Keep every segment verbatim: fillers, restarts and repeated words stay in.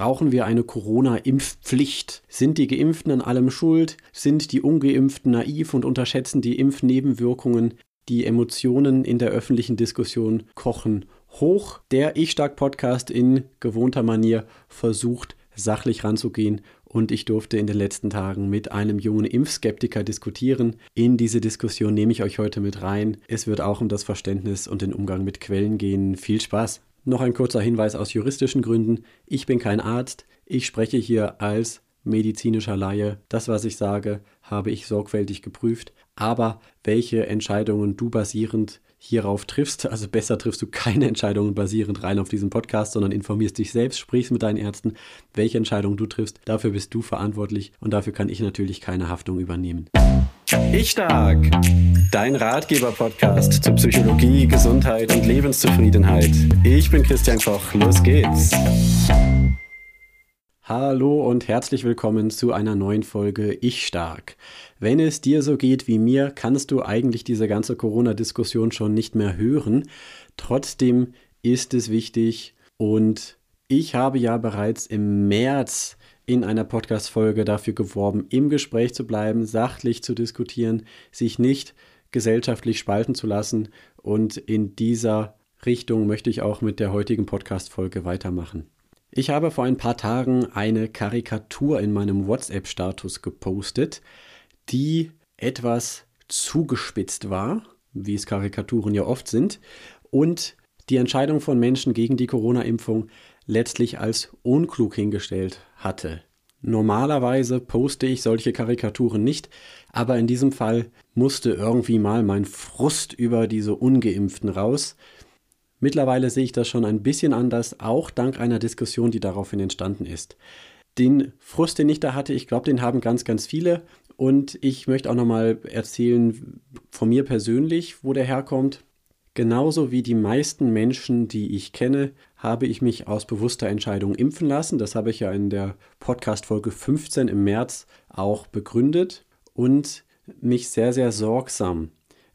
Brauchen wir eine Corona-Impfpflicht? Sind die Geimpften an allem schuld? Sind die Ungeimpften naiv und unterschätzen die Impfnebenwirkungen? Die Emotionen in der öffentlichen Diskussion kochen hoch. Der Ich Stark Podcast in gewohnter Manier versucht, sachlich ranzugehen. Und ich durfte in den letzten Tagen mit einem jungen Impfskeptiker diskutieren. In diese Diskussion nehme ich euch heute mit rein. Es wird auch um das Verständnis und den Umgang mit Quellen gehen. Viel Spaß! Noch ein kurzer Hinweis aus juristischen Gründen. Ich bin kein Arzt. Ich spreche hier als medizinischer Laie. Das, was ich sage, habe ich sorgfältig geprüft. Aber welche Entscheidungen du basierend hierauf triffst, also besser triffst du keine Entscheidungen basierend rein auf diesem Podcast, sondern informierst dich selbst, sprichst mit deinen Ärzten, welche Entscheidungen du triffst, dafür bist du verantwortlich und dafür kann ich natürlich keine Haftung übernehmen. Ich Stark, dein Ratgeber-Podcast zu Psychologie, Gesundheit und Lebenszufriedenheit. Ich bin Christian Koch, los geht's! Hallo und herzlich willkommen zu einer neuen Folge Ich Stark. Wenn es dir so geht wie mir, kannst du eigentlich diese ganze Corona-Diskussion schon nicht mehr hören. Trotzdem ist es wichtig und ich habe ja bereits im März in einer Podcast-Folge dafür geworben, im Gespräch zu bleiben, sachlich zu diskutieren, sich nicht gesellschaftlich spalten zu lassen und in dieser Richtung möchte ich auch mit der heutigen Podcast-Folge weitermachen. Ich habe vor ein paar Tagen eine Karikatur in meinem WhatsApp-Status gepostet, die etwas zugespitzt war, wie es Karikaturen ja oft sind, und die Entscheidung von Menschen gegen die Corona-Impfung letztlich als unklug hingestellt hatte. Normalerweise poste ich solche Karikaturen nicht, aber in diesem Fall musste irgendwie mal mein Frust über diese Ungeimpften raus. Mittlerweile sehe ich das schon ein bisschen anders, auch dank einer Diskussion, die daraufhin entstanden ist. Den Frust, den ich da hatte, ich glaube, den haben ganz, ganz viele. Und ich möchte auch nochmal erzählen von mir persönlich, wo der herkommt. Genauso wie die meisten Menschen, die ich kenne, habe ich mich aus bewusster Entscheidung impfen lassen. Das habe ich ja in der Podcast-Folge fünfzehn im März auch begründet und mich sehr, sehr sorgsam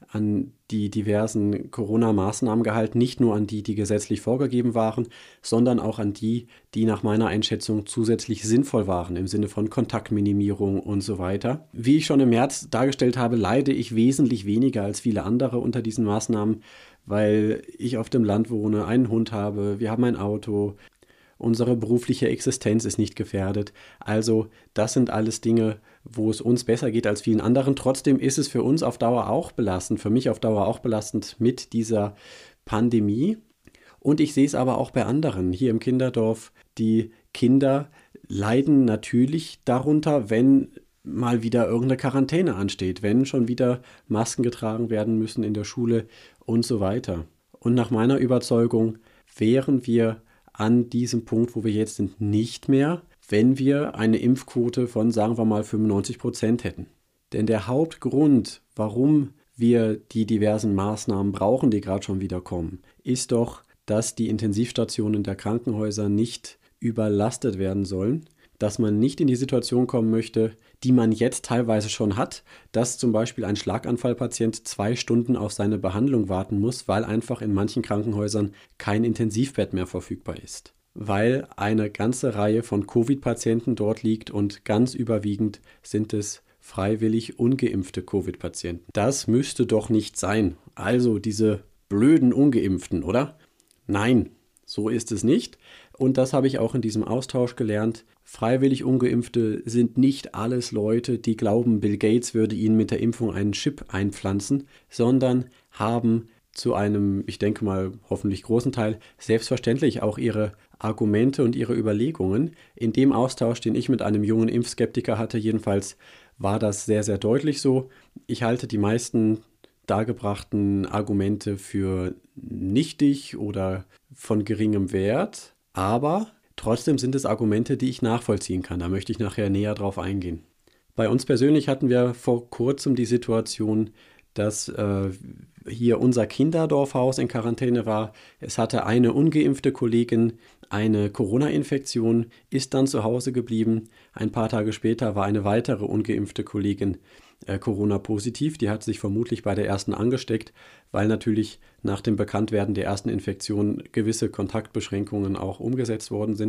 an die diversen Corona-Maßnahmen gehalten, nicht nur an die, die gesetzlich vorgegeben waren, sondern auch an die, die nach meiner Einschätzung zusätzlich sinnvoll waren, im Sinne von Kontaktminimierung und so weiter. Wie ich schon im März dargestellt habe, leide ich wesentlich weniger als viele andere unter diesen Maßnahmen, weil ich auf dem Land wohne, einen Hund habe, wir haben ein Auto, unsere berufliche Existenz ist nicht gefährdet. Also das sind alles Dinge, wo es uns besser geht als vielen anderen. Trotzdem ist es für uns auf Dauer auch belastend, für mich auf Dauer auch belastend mit dieser Pandemie. Und ich sehe es aber auch bei anderen. Hier im Kinderdorf, die Kinder leiden natürlich darunter, wenn mal wieder irgendeine Quarantäne ansteht, wenn schon wieder Masken getragen werden müssen in der Schule und so weiter. Und nach meiner Überzeugung wären wir an diesem Punkt, wo wir jetzt sind, nicht mehr, wenn wir eine Impfquote von, sagen wir mal, fünfundneunzig Prozent hätten. Denn der Hauptgrund, warum wir die diversen Maßnahmen brauchen, die gerade schon wieder kommen, ist doch, dass die Intensivstationen der Krankenhäuser nicht überlastet werden sollen, dass man nicht in die Situation kommen möchte, die man jetzt teilweise schon hat, dass zum Beispiel ein Schlaganfallpatient zwei Stunden auf seine Behandlung warten muss, weil einfach in manchen Krankenhäusern kein Intensivbett mehr verfügbar ist. Weil eine ganze Reihe von Covid-Patienten dort liegt und ganz überwiegend sind es freiwillig ungeimpfte Covid-Patienten. Das müsste doch nicht sein. Also diese blöden Ungeimpften, oder? Nein, so ist es nicht. Und das habe ich auch in diesem Austausch gelernt. Freiwillig Ungeimpfte sind nicht alles Leute, die glauben, Bill Gates würde ihnen mit der Impfung einen Chip einpflanzen, sondern haben zu einem, ich denke mal, hoffentlich großen Teil selbstverständlich auch ihre Argumente und ihre Überlegungen. In dem Austausch, den ich mit einem jungen Impfskeptiker hatte, jedenfalls war das sehr, sehr deutlich so. Ich halte die meisten dargebrachten Argumente für nichtig oder von geringem Wert, aber trotzdem sind es Argumente, die ich nachvollziehen kann. Da möchte ich nachher näher drauf eingehen. Bei uns persönlich hatten wir vor kurzem die Situation, dass äh, hier unser Kinderdorfhaus in Quarantäne war. Es hatte eine ungeimpfte Kollegin eine Corona-Infektion, ist dann zu Hause geblieben. Ein paar Tage später war eine weitere ungeimpfte Kollegin äh, Corona-positiv. Die hat sich vermutlich bei der ersten angesteckt, weil natürlich nach dem Bekanntwerden der ersten Infektion gewisse Kontaktbeschränkungen auch umgesetzt worden sind.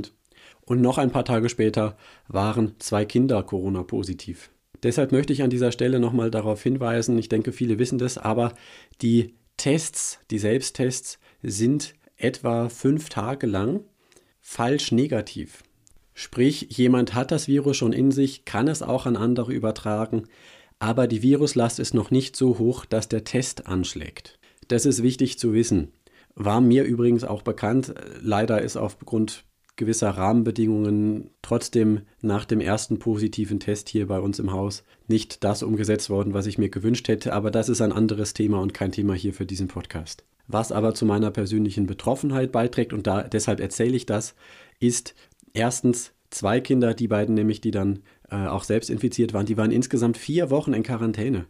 Und noch ein paar Tage später waren zwei Kinder Corona-positiv. Deshalb möchte ich an dieser Stelle nochmal darauf hinweisen, ich denke, viele wissen das, aber die Tests, die Selbsttests sind etwa fünf Tage lang falsch negativ. Sprich, jemand hat das Virus schon in sich, kann es auch an andere übertragen, aber die Viruslast ist noch nicht so hoch, dass der Test anschlägt. Das ist wichtig zu wissen. War mir übrigens auch bekannt. Leider ist aufgrund gewisser Rahmenbedingungen trotzdem nach dem ersten positiven Test hier bei uns im Haus nicht das umgesetzt worden, was ich mir gewünscht hätte. Aber das ist ein anderes Thema und kein Thema hier für diesen Podcast. Was aber zu meiner persönlichen Betroffenheit beiträgt, und da, deshalb erzähle ich das, ist erstens zwei Kinder, die beiden nämlich, die dann äh, auch selbst infiziert waren, die waren insgesamt vier Wochen in Quarantäne.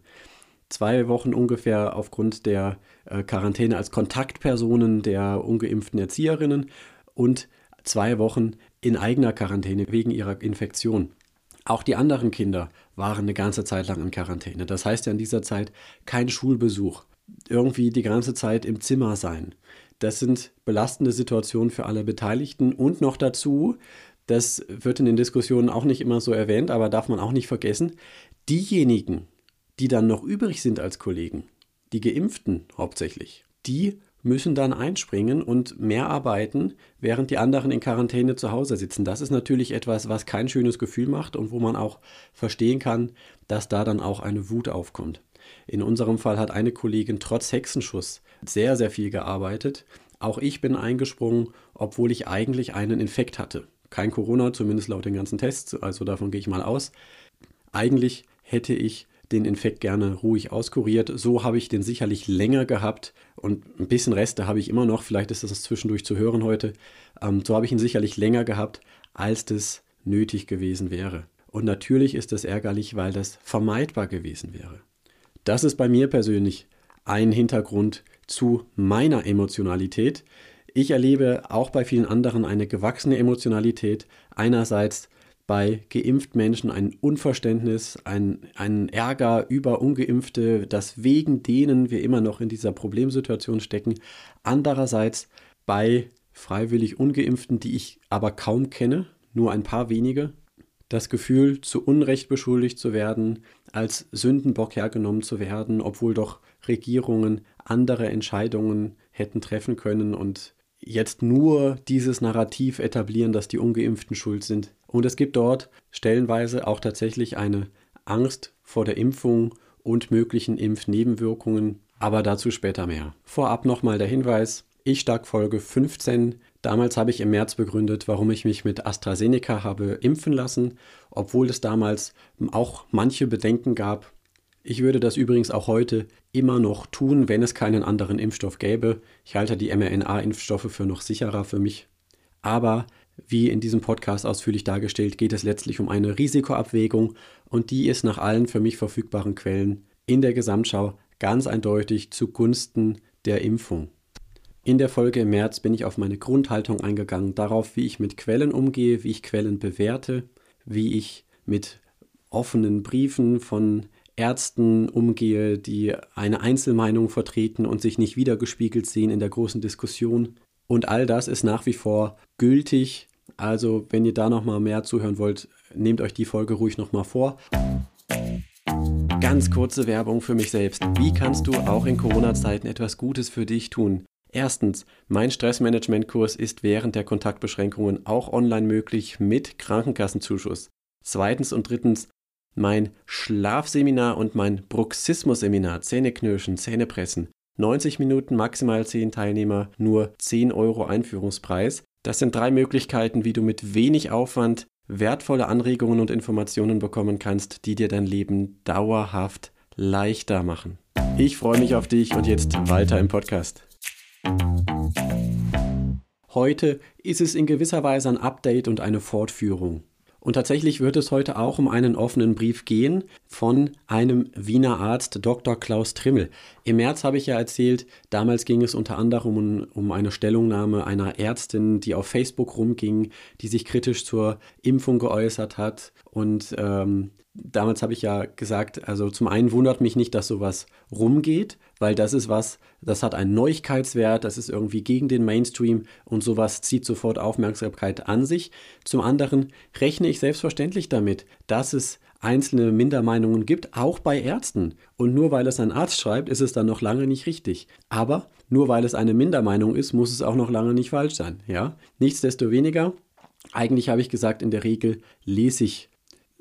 Zwei Wochen ungefähr aufgrund der äh, Quarantäne als Kontaktpersonen der ungeimpften Erzieherinnen und zwei Wochen in eigener Quarantäne wegen ihrer Infektion. Auch die anderen Kinder waren eine ganze Zeit lang in Quarantäne. Das heißt ja in dieser Zeit kein Schulbesuch, irgendwie die ganze Zeit im Zimmer sein. Das sind belastende Situationen für alle Beteiligten und noch dazu, das wird in den Diskussionen auch nicht immer so erwähnt, aber darf man auch nicht vergessen, diejenigen, die dann noch übrig sind als Kollegen, die Geimpften hauptsächlich, die müssen dann einspringen und mehr arbeiten, während die anderen in Quarantäne zu Hause sitzen. Das ist natürlich etwas, was kein schönes Gefühl macht und wo man auch verstehen kann, dass da dann auch eine Wut aufkommt. In unserem Fall hat eine Kollegin trotz Hexenschuss sehr, sehr viel gearbeitet. Auch ich bin eingesprungen, obwohl ich eigentlich einen Infekt hatte. Kein Corona, zumindest laut den ganzen Tests, also davon gehe ich mal aus. Eigentlich hätte ich den Infekt gerne ruhig auskuriert. So habe ich den sicherlich länger gehabt und ein bisschen Reste habe ich immer noch. Vielleicht ist das zwischendurch zu hören heute. Ähm, so habe ich ihn sicherlich länger gehabt, als das nötig gewesen wäre. Und natürlich ist das ärgerlich, weil das vermeidbar gewesen wäre. Das ist bei mir persönlich ein Hintergrund zu meiner Emotionalität. Ich erlebe auch bei vielen anderen eine gewachsene Emotionalität. Einerseits bei geimpften Menschen ein Unverständnis, ein, ein Ärger über Ungeimpfte, dass wegen denen wir immer noch in dieser Problemsituation stecken. Andererseits bei freiwillig Ungeimpften, die ich aber kaum kenne, nur ein paar wenige, das Gefühl, zu Unrecht beschuldigt zu werden, als Sündenbock hergenommen zu werden, obwohl doch Regierungen andere Entscheidungen hätten treffen können und jetzt nur dieses Narrativ etablieren, dass die Ungeimpften schuld sind. Und es gibt dort stellenweise auch tatsächlich eine Angst vor der Impfung und möglichen Impfnebenwirkungen, aber dazu später mehr. Vorab nochmal der Hinweis, Ich Stark Folge fünfzehn. Damals habe ich im März begründet, warum ich mich mit AstraZeneca habe impfen lassen, obwohl es damals auch manche Bedenken gab. Ich würde das übrigens auch heute immer noch tun, wenn es keinen anderen Impfstoff gäbe. Ich halte die mRNA-Impfstoffe für noch sicherer für mich. Aber wie in diesem Podcast ausführlich dargestellt, geht es letztlich um eine Risikoabwägung und die ist nach allen für mich verfügbaren Quellen in der Gesamtschau ganz eindeutig zugunsten der Impfung. In der Folge im März bin ich auf meine Grundhaltung eingegangen, darauf, wie ich mit Quellen umgehe, wie ich Quellen bewerte, wie ich mit offenen Briefen von Ärzten umgehe, die eine Einzelmeinung vertreten und sich nicht wiedergespiegelt sehen in der großen Diskussion. Und all das ist nach wie vor gültig. Also wenn ihr da nochmal mehr zuhören wollt, nehmt euch die Folge ruhig nochmal vor. Ganz kurze Werbung für mich selbst. Wie kannst du auch in Corona-Zeiten etwas Gutes für dich tun? Erstens, mein Stressmanagement-Kurs ist während der Kontaktbeschränkungen auch online möglich mit Krankenkassenzuschuss. Zweitens und drittens, mein Schlafseminar und mein Bruxismus-Seminar, Zähneknirschen, Zähnepressen. neunzig Minuten, maximal zehn Teilnehmer, nur zehn Euro Einführungspreis. Das sind drei Möglichkeiten, wie du mit wenig Aufwand wertvolle Anregungen und Informationen bekommen kannst, die dir dein Leben dauerhaft leichter machen. Ich freue mich auf dich und jetzt weiter im Podcast. Heute ist es in gewisser Weise ein Update und eine Fortführung. Und tatsächlich wird es heute auch um einen offenen Brief gehen von einem Wiener Arzt, Doktor Klaus Trimmel. Im März habe ich ja erzählt, damals ging es unter anderem um, um eine Stellungnahme einer Ärztin, die auf Facebook rumging, die sich kritisch zur Impfung geäußert hat und ähm, damals habe ich ja gesagt, also zum einen wundert mich nicht, dass sowas rumgeht, weil das ist was, das hat einen Neuigkeitswert, das ist irgendwie gegen den Mainstream und sowas zieht sofort Aufmerksamkeit an sich. Zum anderen rechne ich selbstverständlich damit, dass es einzelne Mindermeinungen gibt, auch bei Ärzten. Und nur weil es ein Arzt schreibt, ist es dann noch lange nicht richtig. Aber nur weil es eine Mindermeinung ist, muss es auch noch lange nicht falsch sein. Ja? Nichtsdestoweniger, eigentlich habe ich gesagt, in der Regel lese ich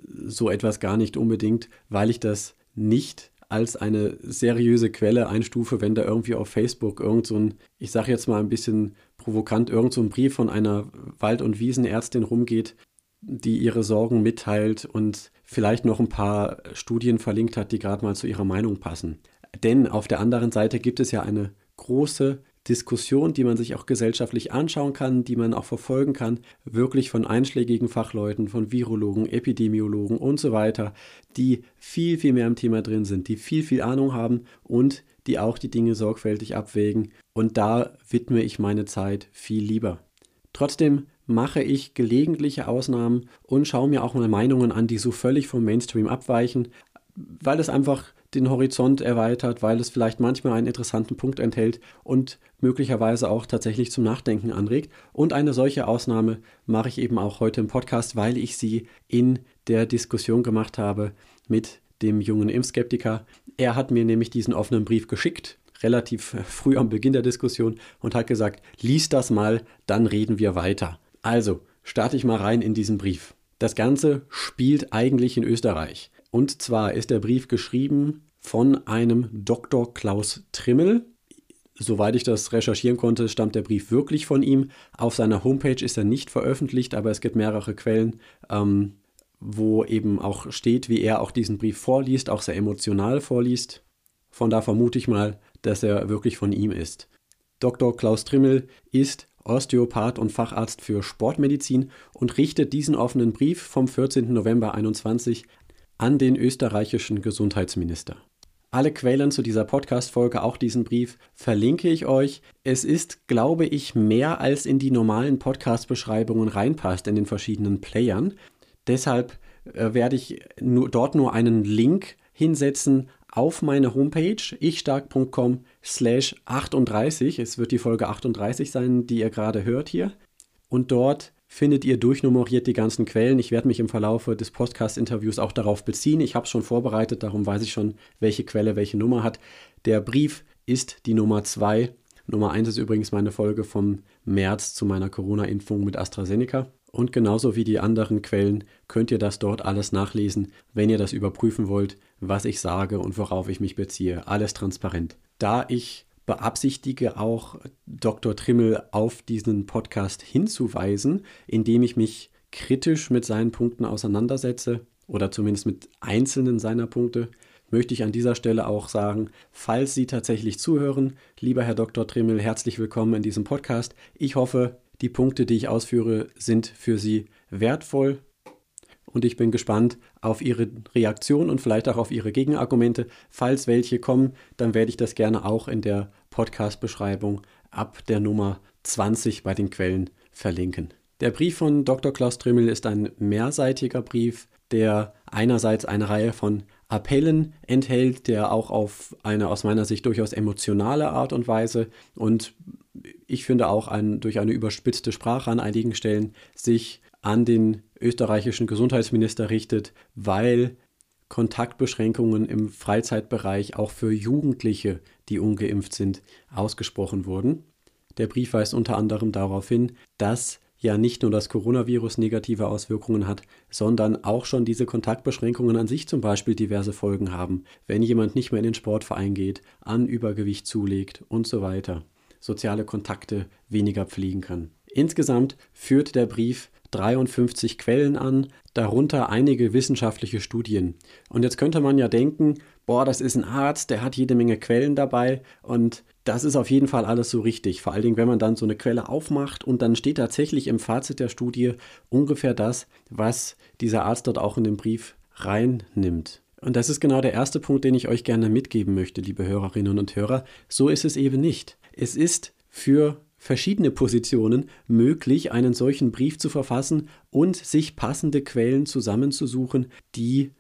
so etwas gar nicht unbedingt, weil ich das nicht als eine seriöse Quelle einstufe, wenn da irgendwie auf Facebook irgend so ein, ich sage jetzt mal ein bisschen provokant, irgend so ein Brief von einer Wald- und Wiesenärztin rumgeht, die ihre Sorgen mitteilt und vielleicht noch ein paar Studien verlinkt hat, die gerade mal zu ihrer Meinung passen. Denn auf der anderen Seite gibt es ja eine große Diskussion, die man sich auch gesellschaftlich anschauen kann, die man auch verfolgen kann, wirklich von einschlägigen Fachleuten, von Virologen, Epidemiologen und so weiter, die viel, viel mehr im Thema drin sind, die viel, viel Ahnung haben und die auch die Dinge sorgfältig abwägen. Und da widme ich meine Zeit viel lieber. Trotzdem mache ich gelegentliche Ausnahmen und schaue mir auch mal Meinungen an, die so völlig vom Mainstream abweichen, weil es einfach den Horizont erweitert, weil es vielleicht manchmal einen interessanten Punkt enthält und möglicherweise auch tatsächlich zum Nachdenken anregt. Und eine solche Ausnahme mache ich eben auch heute im Podcast, weil ich sie in der Diskussion gemacht habe mit dem jungen Impfskeptiker. Er hat mir nämlich diesen offenen Brief geschickt, relativ früh am Beginn der Diskussion, und hat gesagt, lies das mal, dann reden wir weiter. Also, starte ich mal rein in diesen Brief. Das Ganze spielt eigentlich in Österreich. Und zwar ist der Brief geschrieben von einem Doktor Klaus Trimmel. Soweit ich das recherchieren konnte, stammt der Brief wirklich von ihm. Auf seiner Homepage ist er nicht veröffentlicht, aber es gibt mehrere Quellen, ähm, wo eben auch steht, wie er auch diesen Brief vorliest, auch sehr emotional vorliest. Von da vermute ich mal, dass er wirklich von ihm ist. Doktor Klaus Trimmel ist Osteopath und Facharzt für Sportmedizin und richtet diesen offenen Brief vom vierzehnten November einundzwanzig an den österreichischen Gesundheitsminister. Alle Quellen zu dieser Podcast-Folge, auch diesen Brief, verlinke ich euch. Es ist, glaube ich, mehr als in die normalen Podcast-Beschreibungen reinpasst in den verschiedenen Playern. Deshalb äh, werde ich nur, dort nur einen Link hinsetzen auf meine Homepage ichstark punkt com slash achtunddreißig. Es wird die Folge achtunddreißig sein, die ihr gerade hört hier. Und dort findet ihr durchnummeriert die ganzen Quellen. Ich werde mich im Verlaufe des Podcast-Interviews auch darauf beziehen. Ich habe es schon vorbereitet, darum weiß ich schon, welche Quelle welche Nummer hat. Der Brief ist die Nummer zwei. Nummer eins ist übrigens meine Folge vom März zu meiner Corona-Impfung mit AstraZeneca. Und genauso wie die anderen Quellen könnt ihr das dort alles nachlesen, wenn ihr das überprüfen wollt, was ich sage und worauf ich mich beziehe. Alles transparent. Da ich beabsichtige auch Doktor Trimmel auf diesen Podcast hinzuweisen, indem ich mich kritisch mit seinen Punkten auseinandersetze oder zumindest mit einzelnen seiner Punkte, möchte ich an dieser Stelle auch sagen, falls Sie tatsächlich zuhören, lieber Herr Doktor Trimmel, herzlich willkommen in diesem Podcast. Ich hoffe, die Punkte, die ich ausführe, sind für Sie wertvoll. Und ich bin gespannt auf Ihre Reaktion und vielleicht auch auf Ihre Gegenargumente. Falls welche kommen, dann werde ich das gerne auch in der Podcast-Beschreibung ab der Nummer zwanzig bei den Quellen verlinken. Der Brief von Doktor Klaus Trimmel ist ein mehrseitiger Brief, der einerseits eine Reihe von Appellen enthält, der auch auf eine aus meiner Sicht durchaus emotionale Art und Weise und ich finde auch ein, durch eine überspitzte Sprache an einigen Stellen sich an den österreichischen Gesundheitsminister richtet, weil Kontaktbeschränkungen im Freizeitbereich auch für Jugendliche, die ungeimpft sind, ausgesprochen wurden. Der Brief weist unter anderem darauf hin, dass ja nicht nur das Coronavirus negative Auswirkungen hat, sondern auch schon diese Kontaktbeschränkungen an sich zum Beispiel diverse Folgen haben, wenn jemand nicht mehr in den Sportverein geht, an Übergewicht zulegt und so weiter, soziale Kontakte weniger pflegen kann. Insgesamt führt der Brief dreiundfünfzig Quellen an, darunter einige wissenschaftliche Studien. Und jetzt könnte man ja denken, boah, das ist ein Arzt, der hat jede Menge Quellen dabei und das ist auf jeden Fall alles so richtig. Vor allen Dingen, wenn man dann so eine Quelle aufmacht und dann steht tatsächlich im Fazit der Studie ungefähr das, was dieser Arzt dort auch in den Brief reinnimmt. Und das ist genau der erste Punkt, den ich euch gerne mitgeben möchte, liebe Hörerinnen und Hörer. So ist es eben nicht. Es ist für verschiedene Positionen möglich, einen solchen Brief zu verfassen und sich passende Quellen zusammenzusuchen, die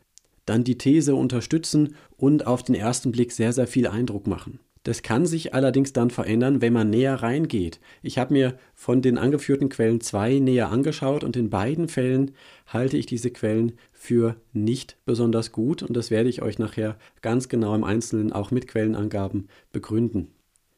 dann die These unterstützen und auf den ersten Blick sehr, sehr viel Eindruck machen. Das kann sich allerdings dann verändern, wenn man näher reingeht. Ich habe mir von den angeführten Quellen zwei näher angeschaut und in beiden Fällen halte ich diese Quellen für nicht besonders gut und das werde ich euch nachher ganz genau im Einzelnen auch mit Quellenangaben begründen.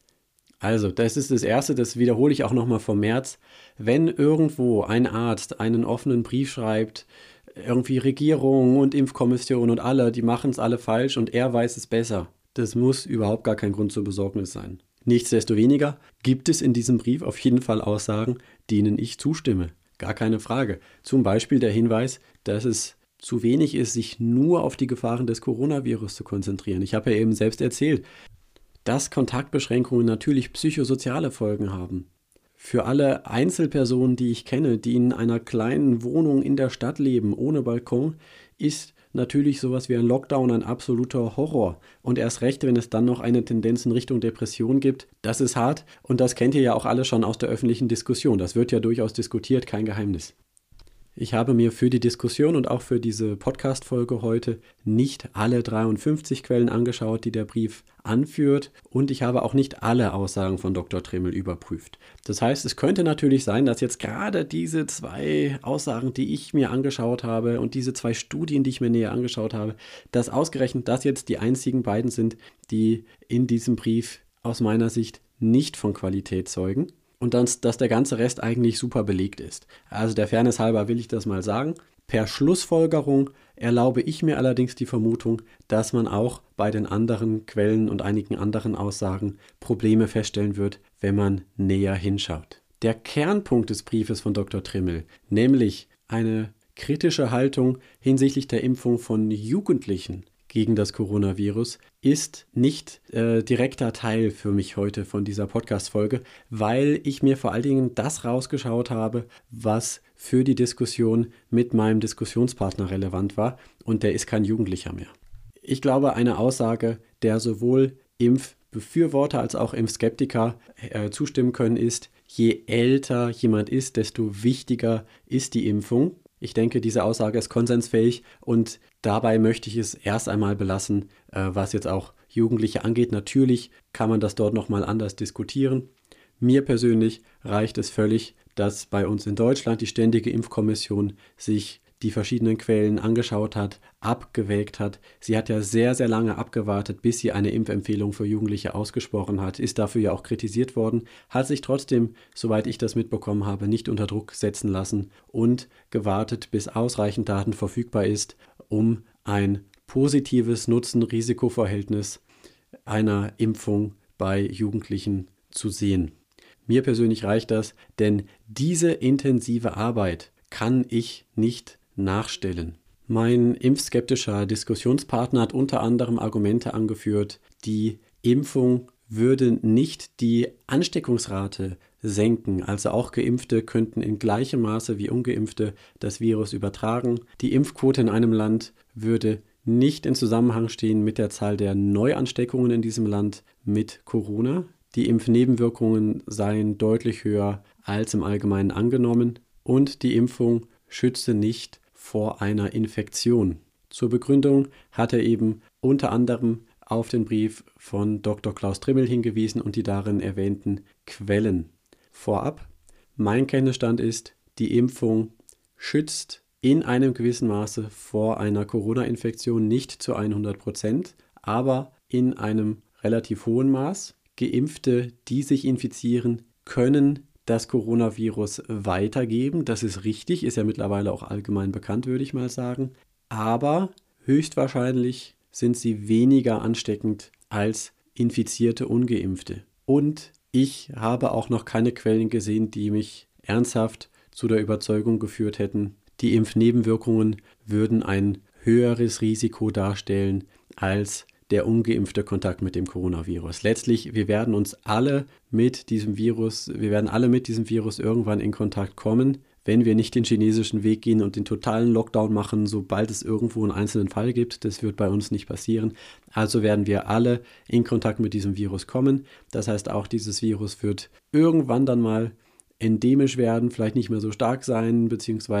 Also, das ist das Erste, das wiederhole ich auch nochmal vom März. Wenn irgendwo ein Arzt einen offenen Brief schreibt, irgendwie Regierung und Impfkommission und alle, die machen es alle falsch und er weiß es besser. Das muss überhaupt gar kein Grund zur Besorgnis sein. Nichtsdestoweniger gibt es in diesem Brief auf jeden Fall Aussagen, denen ich zustimme. Gar keine Frage. Zum Beispiel der Hinweis, dass es zu wenig ist, sich nur auf die Gefahren des Coronavirus zu konzentrieren. Ich habe ja eben selbst erzählt, dass Kontaktbeschränkungen natürlich psychosoziale Folgen haben. Für alle Einzelpersonen, die ich kenne, die in einer kleinen Wohnung in der Stadt leben, ohne Balkon, ist natürlich sowas wie ein Lockdown ein absoluter Horror. Und erst recht, wenn es dann noch eine Tendenz in Richtung Depression gibt, das ist hart und das kennt ihr ja auch alle schon aus der öffentlichen Diskussion. Das wird ja durchaus diskutiert, kein Geheimnis. Ich habe mir für die Diskussion und auch für diese Podcast-Folge heute nicht alle dreiundfünfzig Quellen angeschaut, die der Brief anführt und ich habe auch nicht alle Aussagen von Doktor Trimmel überprüft. Das heißt, es könnte natürlich sein, dass jetzt gerade diese zwei Aussagen, die ich mir angeschaut habe und diese zwei Studien, die ich mir näher angeschaut habe, dass ausgerechnet das jetzt die einzigen beiden sind, die in diesem Brief aus meiner Sicht nicht von Qualität zeugen. Und dann, dass der ganze Rest eigentlich super belegt ist. Also der Fairness halber will ich das mal sagen. Per Schlussfolgerung erlaube ich mir allerdings die Vermutung, dass man auch bei den anderen Quellen und einigen anderen Aussagen Probleme feststellen wird, wenn man näher hinschaut. Der Kernpunkt des Briefes von Doktor Trimmel, nämlich eine kritische Haltung hinsichtlich der Impfung von Jugendlichen gegen das Coronavirus, ist nicht äh, direkter Teil für mich heute von dieser Podcast-Folge, weil ich mir vor allen Dingen das rausgeschaut habe, was für die Diskussion mit meinem Diskussionspartner relevant war und der ist kein Jugendlicher mehr. Ich glaube, eine Aussage, der sowohl Impfbefürworter als auch Impfskeptiker äh, zustimmen können, ist, je älter jemand ist, desto wichtiger ist die Impfung. Ich denke, diese Aussage ist konsensfähig und dabei möchte ich es erst einmal belassen, äh, was jetzt auch Jugendliche angeht. Natürlich kann man das dort nochmal anders diskutieren. Mir persönlich reicht es völlig, dass bei uns in Deutschland die Ständige Impfkommission sich die verschiedenen Quellen angeschaut hat, abgewägt hat. Sie hat ja sehr, sehr lange abgewartet, bis sie eine Impfempfehlung für Jugendliche ausgesprochen hat, ist dafür ja auch kritisiert worden, hat sich trotzdem, soweit ich das mitbekommen habe, nicht unter Druck setzen lassen und gewartet, bis ausreichend Daten verfügbar ist, um ein positives Nutzen-Risiko-Verhältnis einer Impfung bei Jugendlichen zu sehen. Mir persönlich reicht das, denn diese intensive Arbeit kann ich nicht nachstellen. Mein impfskeptischer Diskussionspartner hat unter anderem Argumente angeführt, die Impfung würde nicht die Ansteckungsrate senken, also auch Geimpfte könnten in gleichem Maße wie Ungeimpfte das Virus übertragen. Die Impfquote in einem Land würde nicht in Zusammenhang stehen mit der Zahl der Neuansteckungen in diesem Land mit Corona. Die Impfnebenwirkungen seien deutlich höher als im Allgemeinen angenommen und die Impfung schütze nicht vor einer Infektion. Zur Begründung hat er eben unter anderem auf den Brief von Doktor Klaus Trimmel hingewiesen und die darin erwähnten Quellen. Vorab, mein Kenntnisstand ist, die Impfung schützt in einem gewissen Maße vor einer Corona-Infektion nicht zu hundert Prozent, aber in einem relativ hohen Maß. Geimpfte, die sich infizieren, können das Coronavirus weitergeben. Das ist richtig, ist ja mittlerweile auch allgemein bekannt, würde ich mal sagen. Aber höchstwahrscheinlich sind sie weniger ansteckend als infizierte Ungeimpfte. Und ich habe auch noch keine Quellen gesehen, die mich ernsthaft zu der Überzeugung geführt hätten, die Impfnebenwirkungen würden ein höheres Risiko darstellen als der ungeimpfte Kontakt mit dem Coronavirus. Letztlich, wir werden uns alle mit diesem Virus, wir werden alle mit diesem Virus irgendwann in Kontakt kommen, wenn wir nicht den chinesischen Weg gehen und den totalen Lockdown machen, sobald es irgendwo einen einzelnen Fall gibt. Das wird bei uns nicht passieren. Also werden wir alle in Kontakt mit diesem Virus kommen. Das heißt, auch dieses Virus wird irgendwann dann mal endemisch werden, vielleicht nicht mehr so stark sein, beziehungsweise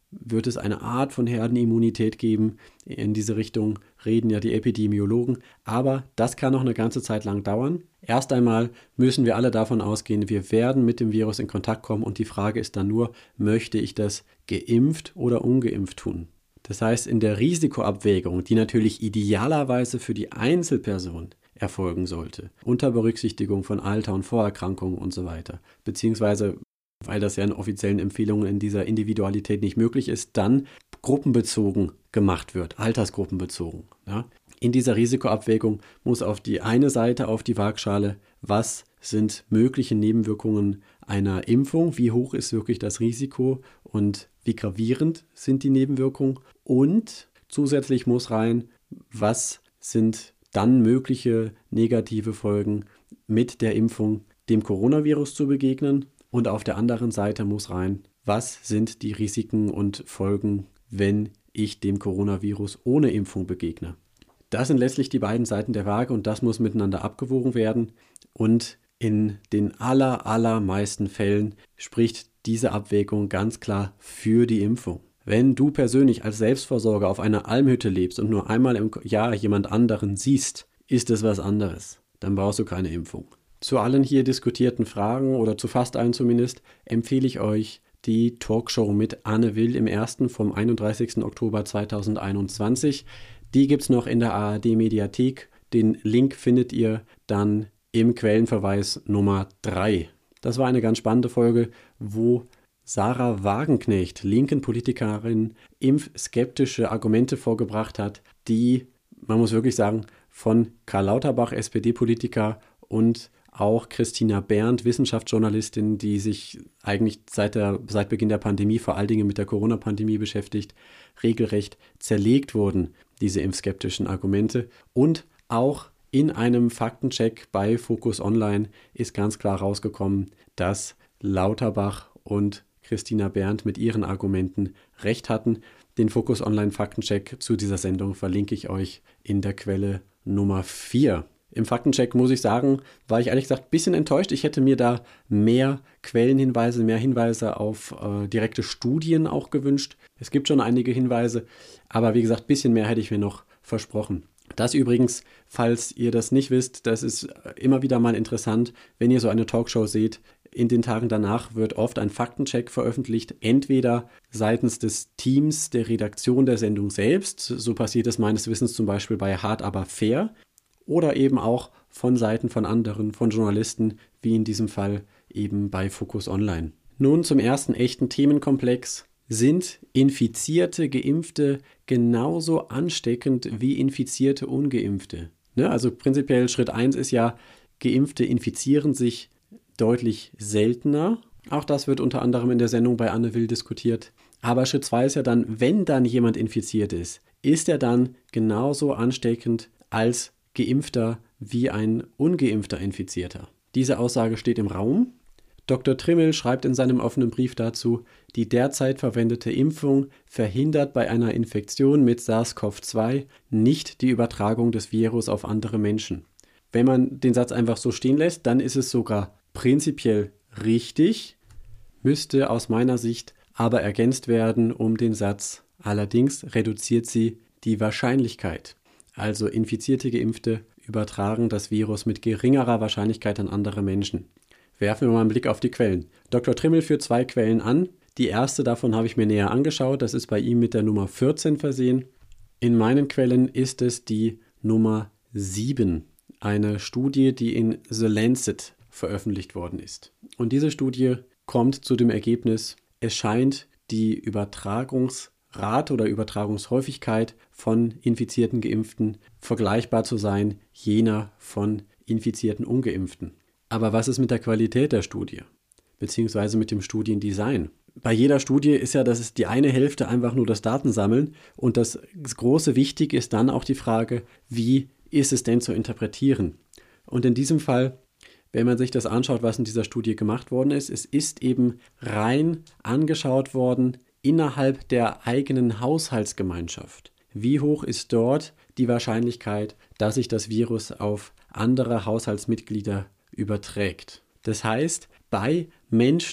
wird es eine Art von Herdenimmunität geben. In diese Richtung reden ja die Epidemiologen. Aber das kann noch eine ganze Zeit lang dauern. Erst einmal müssen wir alle davon ausgehen, wir werden mit dem Virus in Kontakt kommen. Und die Frage ist dann nur, möchte ich das geimpft oder ungeimpft tun? Das heißt, in der Risikoabwägung, die natürlich idealerweise für die Einzelperson erfolgen sollte, unter Berücksichtigung von Alter und Vorerkrankungen und so weiter, beziehungsweise weil das ja in offiziellen Empfehlungen in dieser Individualität nicht möglich ist, dann gruppenbezogen gemacht wird, altersgruppenbezogen. Ja. In dieser Risikoabwägung muss auf die eine Seite auf die Waagschale, was sind mögliche Nebenwirkungen einer Impfung, wie hoch ist wirklich das Risiko und wie gravierend sind die Nebenwirkungen, und zusätzlich muss rein, was sind dann mögliche negative Folgen mit der Impfung dem Coronavirus zu begegnen. Und auf der anderen Seite muss rein, was sind die Risiken und Folgen, wenn ich dem Coronavirus ohne Impfung begegne. Das sind letztlich die beiden Seiten der Waage und das muss miteinander abgewogen werden. Und in den aller, allermeisten Fällen spricht diese Abwägung ganz klar für die Impfung. Wenn du persönlich als Selbstversorger auf einer Almhütte lebst und nur einmal im Jahr jemand anderen siehst, ist es was anderes. Dann brauchst du keine Impfung. Zu allen hier diskutierten Fragen oder zu fast allen zumindest empfehle ich euch die Talkshow mit Anne Will im ersten vom einunddreißigsten Oktober zweitausendeinundzwanzig. Die gibt es noch in der A R D-Mediathek. Den Link findet ihr dann im Quellenverweis Nummer drei. Das war eine ganz spannende Folge, wo Sarah Wagenknecht, linken Politikerin, impfskeptische Argumente vorgebracht hat, die, man muss wirklich sagen, von Karl Lauterbach, S P D-Politiker, und auch Christina Berndt, Wissenschaftsjournalistin, die sich eigentlich seit, der, seit Beginn der Pandemie vor allen Dingen mit der Corona-Pandemie beschäftigt, regelrecht zerlegt wurden, diese impfskeptischen Argumente. Und auch in einem Faktencheck bei Focus Online ist ganz klar rausgekommen, dass Lauterbach und Christina Berndt mit ihren Argumenten recht hatten. Den Focus Online Faktencheck zu dieser Sendung verlinke ich euch in der Quelle Nummer vier. Im Faktencheck, muss ich sagen, war ich ehrlich gesagt ein bisschen enttäuscht. Ich hätte mir da mehr Quellenhinweise, mehr Hinweise auf äh, direkte Studien auch gewünscht. Es gibt schon einige Hinweise, aber wie gesagt, ein bisschen mehr hätte ich mir noch versprochen. Das übrigens, falls ihr das nicht wisst, das ist immer wieder mal interessant, wenn ihr so eine Talkshow seht. In den Tagen danach wird oft ein Faktencheck veröffentlicht, entweder seitens des Teams der Redaktion der Sendung selbst, so passiert es meines Wissens zum Beispiel bei Hart aber fair, oder eben auch von Seiten von anderen, von Journalisten, wie in diesem Fall eben bei Focus Online. Nun zum ersten echten Themenkomplex. Sind infizierte Geimpfte genauso ansteckend wie infizierte Ungeimpfte? Ne, also prinzipiell Schritt eins ist ja, Geimpfte infizieren sich deutlich seltener. Auch das wird unter anderem in der Sendung bei Anne Will diskutiert. Aber Schritt zwei ist ja dann, wenn dann jemand infiziert ist, ist er dann genauso ansteckend als Geimpfter wie ein ungeimpfter Infizierter? Diese Aussage steht im Raum. Doktor Trimmel schreibt in seinem offenen Brief dazu, die derzeit verwendete Impfung verhindert bei einer Infektion mit SARS-C o V zwei nicht die Übertragung des Virus auf andere Menschen. Wenn man den Satz einfach so stehen lässt, dann ist es sogar prinzipiell richtig, müsste aus meiner Sicht aber ergänzt werden um den Satz, allerdings reduziert sie die Wahrscheinlichkeit. Also infizierte Geimpfte übertragen das Virus mit geringerer Wahrscheinlichkeit an andere Menschen. Werfen wir mal einen Blick auf die Quellen. Doktor Trimmel führt zwei Quellen an. Die erste davon habe ich mir näher angeschaut. Das ist bei ihm mit der Nummer vierzehn versehen. In meinen Quellen ist es die Nummer sieben. Eine Studie, die in The Lancet veröffentlicht worden ist. Und diese Studie kommt zu dem Ergebnis, es scheint die Übertragungsrate oder Übertragungshäufigkeit von infizierten Geimpften vergleichbar zu sein, jener von infizierten Ungeimpften. Aber was ist mit der Qualität der Studie, beziehungsweise mit dem Studiendesign? Bei jeder Studie ist ja, das ist die eine Hälfte einfach nur das Datensammeln und das große Wichtig ist dann auch die Frage, wie ist es denn zu interpretieren? Und in diesem Fall, wenn man sich das anschaut, was in dieser Studie gemacht worden ist, es ist eben rein angeschaut worden innerhalb der eigenen Haushaltsgemeinschaft. Wie hoch ist dort die Wahrscheinlichkeit, dass sich das Virus auf andere Haushaltsmitglieder überträgt? Das heißt, bei Menschen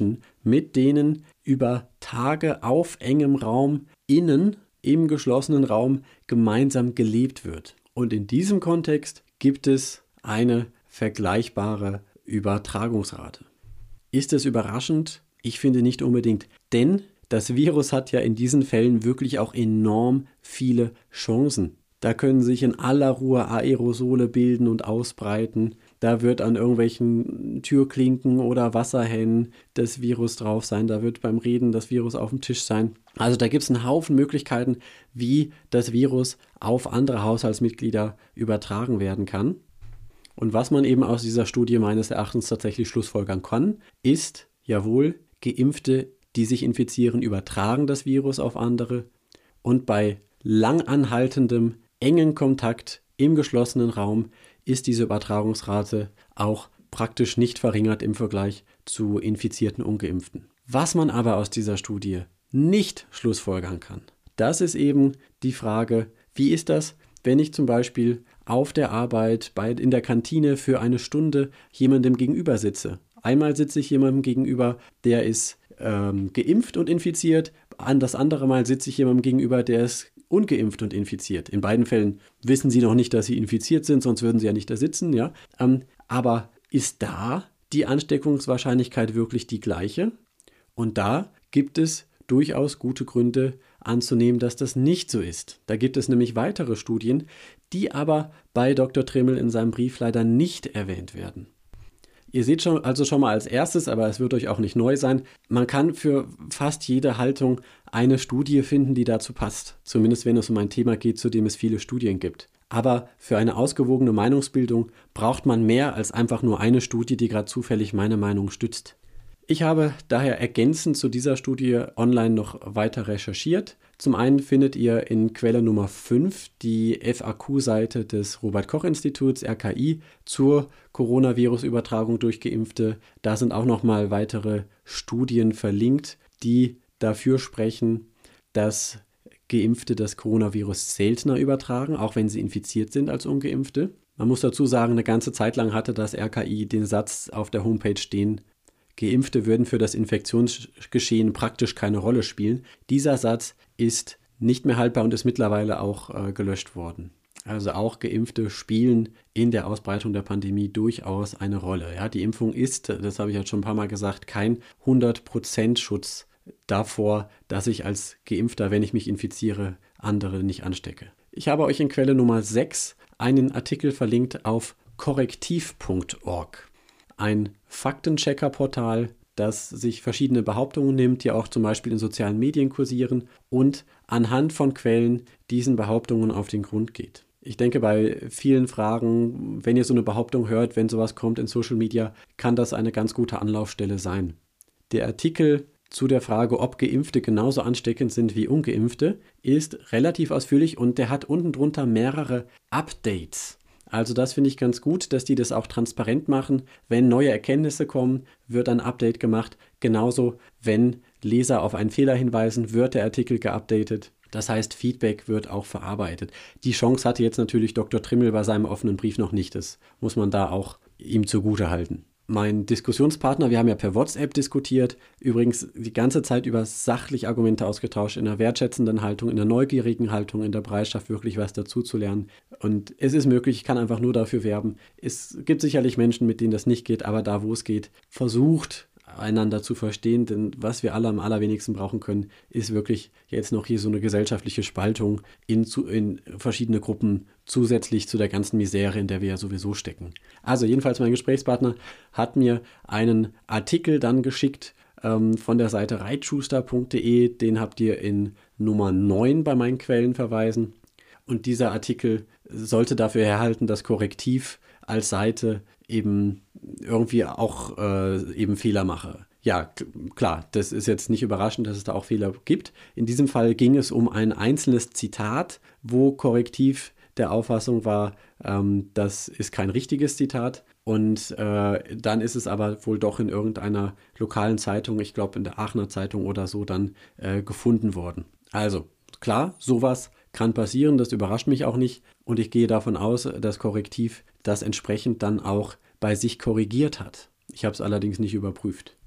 mit denen über Tage auf engem Raum innen im geschlossenen Raum gemeinsam gelebt wird. Und in diesem Kontext gibt es eine vergleichbare Übertragungsrate. Ist es überraschend? Ich finde nicht unbedingt, denn das Virus hat ja in diesen Fällen wirklich auch enorm viele Chancen. Da können sich in aller Ruhe Aerosole bilden und ausbreiten. Da wird an irgendwelchen Türklinken oder Wasserhähnen das Virus drauf sein. Da wird beim Reden das Virus auf dem Tisch sein. Also da gibt es einen Haufen Möglichkeiten, wie das Virus auf andere Haushaltsmitglieder übertragen werden kann. Und was man eben aus dieser Studie meines Erachtens tatsächlich schlussfolgern kann, ist, jawohl, Geimpfte, die sich infizieren, übertragen das Virus auf andere. Und bei lang anhaltendem, engen Kontakt im geschlossenen Raum ist diese Übertragungsrate auch praktisch nicht verringert im Vergleich zu infizierten Ungeimpften. Was man aber aus dieser Studie nicht schlussfolgern kann, das ist eben die Frage, wie ist das, wenn ich zum Beispiel auf der Arbeit, bei, in der Kantine für eine Stunde jemandem gegenüber sitze. Einmal sitze ich jemandem gegenüber, der ist ähm, geimpft und infiziert, an das andere Mal sitze ich jemandem gegenüber, der ist ungeimpft und infiziert. In beiden Fällen wissen sie noch nicht, dass sie infiziert sind, sonst würden sie ja nicht da sitzen. Ja? Ähm, aber ist da die Ansteckungswahrscheinlichkeit wirklich die gleiche? Und da gibt es durchaus gute Gründe anzunehmen, dass das nicht so ist. Da gibt es nämlich weitere Studien, die aber bei Doktor Trimmel in seinem Brief leider nicht erwähnt werden. Ihr seht schon, also schon mal als erstes, aber es wird euch auch nicht neu sein, man kann für fast jede Haltung eine Studie finden, die dazu passt. Zumindest wenn es um ein Thema geht, zu dem es viele Studien gibt. Aber für eine ausgewogene Meinungsbildung braucht man mehr als einfach nur eine Studie, die gerade zufällig meine Meinung stützt. Ich habe daher ergänzend zu dieser Studie online noch weiter recherchiert. Zum einen findet ihr in Quelle Nummer fünf die F A Q-Seite des Robert-Koch-Instituts R K I zur Coronavirus-Übertragung durch Geimpfte. Da sind auch nochmal weitere Studien verlinkt, die dafür sprechen, dass Geimpfte das Coronavirus seltener übertragen, auch wenn sie infiziert sind als Ungeimpfte. Man muss dazu sagen, eine ganze Zeit lang hatte das R K I den Satz auf der Homepage stehen, Geimpfte würden für das Infektionsgeschehen praktisch keine Rolle spielen. Dieser Satz ist nicht mehr haltbar und ist mittlerweile auch äh, gelöscht worden. Also auch Geimpfte spielen in der Ausbreitung der Pandemie durchaus eine Rolle. Ja, die Impfung ist, das habe ich jetzt schon ein paar Mal gesagt, kein hundert Prozent Schutz davor, dass ich als Geimpfter, wenn ich mich infiziere, andere nicht anstecke. Ich habe euch in Quelle Nummer sechs einen Artikel verlinkt auf korrektiv punkt org. Ein Faktenchecker-Portal, das sich verschiedene Behauptungen nimmt, die auch zum Beispiel in sozialen Medien kursieren und anhand von Quellen diesen Behauptungen auf den Grund geht. Ich denke, bei vielen Fragen, wenn ihr so eine Behauptung hört, wenn sowas kommt in Social Media, kann das eine ganz gute Anlaufstelle sein. Der Artikel zu der Frage, ob Geimpfte genauso ansteckend sind wie Ungeimpfte, ist relativ ausführlich und der hat unten drunter mehrere Updates. Also das finde ich ganz gut, dass die das auch transparent machen. Wenn neue Erkenntnisse kommen, wird ein Update gemacht. Genauso, wenn Leser auf einen Fehler hinweisen, wird der Artikel geupdatet. Das heißt, Feedback wird auch verarbeitet. Die Chance hatte jetzt natürlich Doktor Trimmel bei seinem offenen Brief noch nicht. Das muss man da auch ihm zugute halten. Mein Diskussionspartner, wir haben ja per WhatsApp diskutiert, übrigens die ganze Zeit über sachliche Argumente ausgetauscht, in einer wertschätzenden Haltung, in einer neugierigen Haltung, in der Bereitschaft, wirklich was dazu zu lernen. Und es ist möglich, ich kann einfach nur dafür werben. Es gibt sicherlich Menschen, mit denen das nicht geht, aber da, wo es geht, versucht, einander zu verstehen, denn was wir alle am allerwenigsten brauchen können, ist wirklich jetzt noch hier so eine gesellschaftliche Spaltung in, zu, in verschiedene Gruppen zusätzlich zu der ganzen Misere, in der wir ja sowieso stecken. Also jedenfalls mein Gesprächspartner hat mir einen Artikel dann geschickt ähm, von der Seite reitschuster punkt de, den habt ihr in Nummer neun bei meinen Quellen verweisen und dieser Artikel sollte dafür herhalten, dass Korrektiv als Seite eben irgendwie auch äh, eben Fehler mache. Ja, k- klar, das ist jetzt nicht überraschend, dass es da auch Fehler gibt. In diesem Fall ging es um ein einzelnes Zitat, wo Korrektiv der Auffassung war, ähm, das ist kein richtiges Zitat. Und äh, dann ist es aber wohl doch in irgendeiner lokalen Zeitung, ich glaube in der Aachener Zeitung oder so, dann äh, gefunden worden. Also, klar, sowas kann passieren, das überrascht mich auch nicht. Und ich gehe davon aus, dass Korrektiv das entsprechend dann auch bei sich korrigiert hat. Ich habe es allerdings nicht überprüft.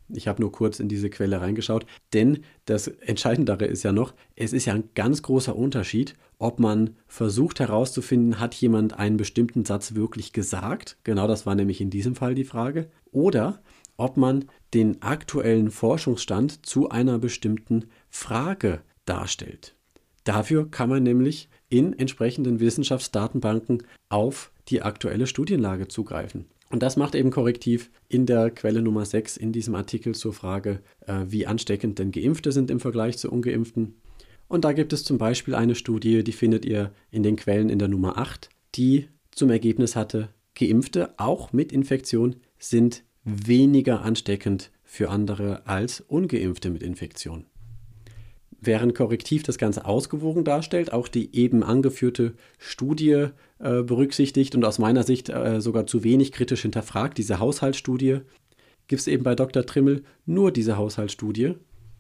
Ich habe nur kurz in diese Quelle reingeschaut, denn das Entscheidendere ist ja noch, es ist ja ein ganz großer Unterschied, ob man versucht herauszufinden, hat jemand einen bestimmten Satz wirklich gesagt, genau das war nämlich in diesem Fall die Frage, oder ob man den aktuellen Forschungsstand zu einer bestimmten Frage darstellt. Dafür kann man nämlich in entsprechenden Wissenschaftsdatenbanken auf die aktuelle Studienlage zugreifen. Und das macht eben Korrektiv in der Quelle Nummer sechs in diesem Artikel zur Frage, äh, wie ansteckend denn Geimpfte sind im Vergleich zu Ungeimpften. Und da gibt es zum Beispiel eine Studie, die findet ihr in den Quellen in der Nummer acht, die zum Ergebnis hatte, Geimpfte, auch mit Infektion, sind weniger ansteckend für andere als Ungeimpfte mit Infektion. Während Korrektiv das Ganze ausgewogen darstellt, auch die eben angeführte Studie äh, berücksichtigt und aus meiner Sicht äh, sogar zu wenig kritisch hinterfragt, diese Haushaltsstudie, gibt es eben bei Doktor Trimmel nur diese Haushaltsstudie.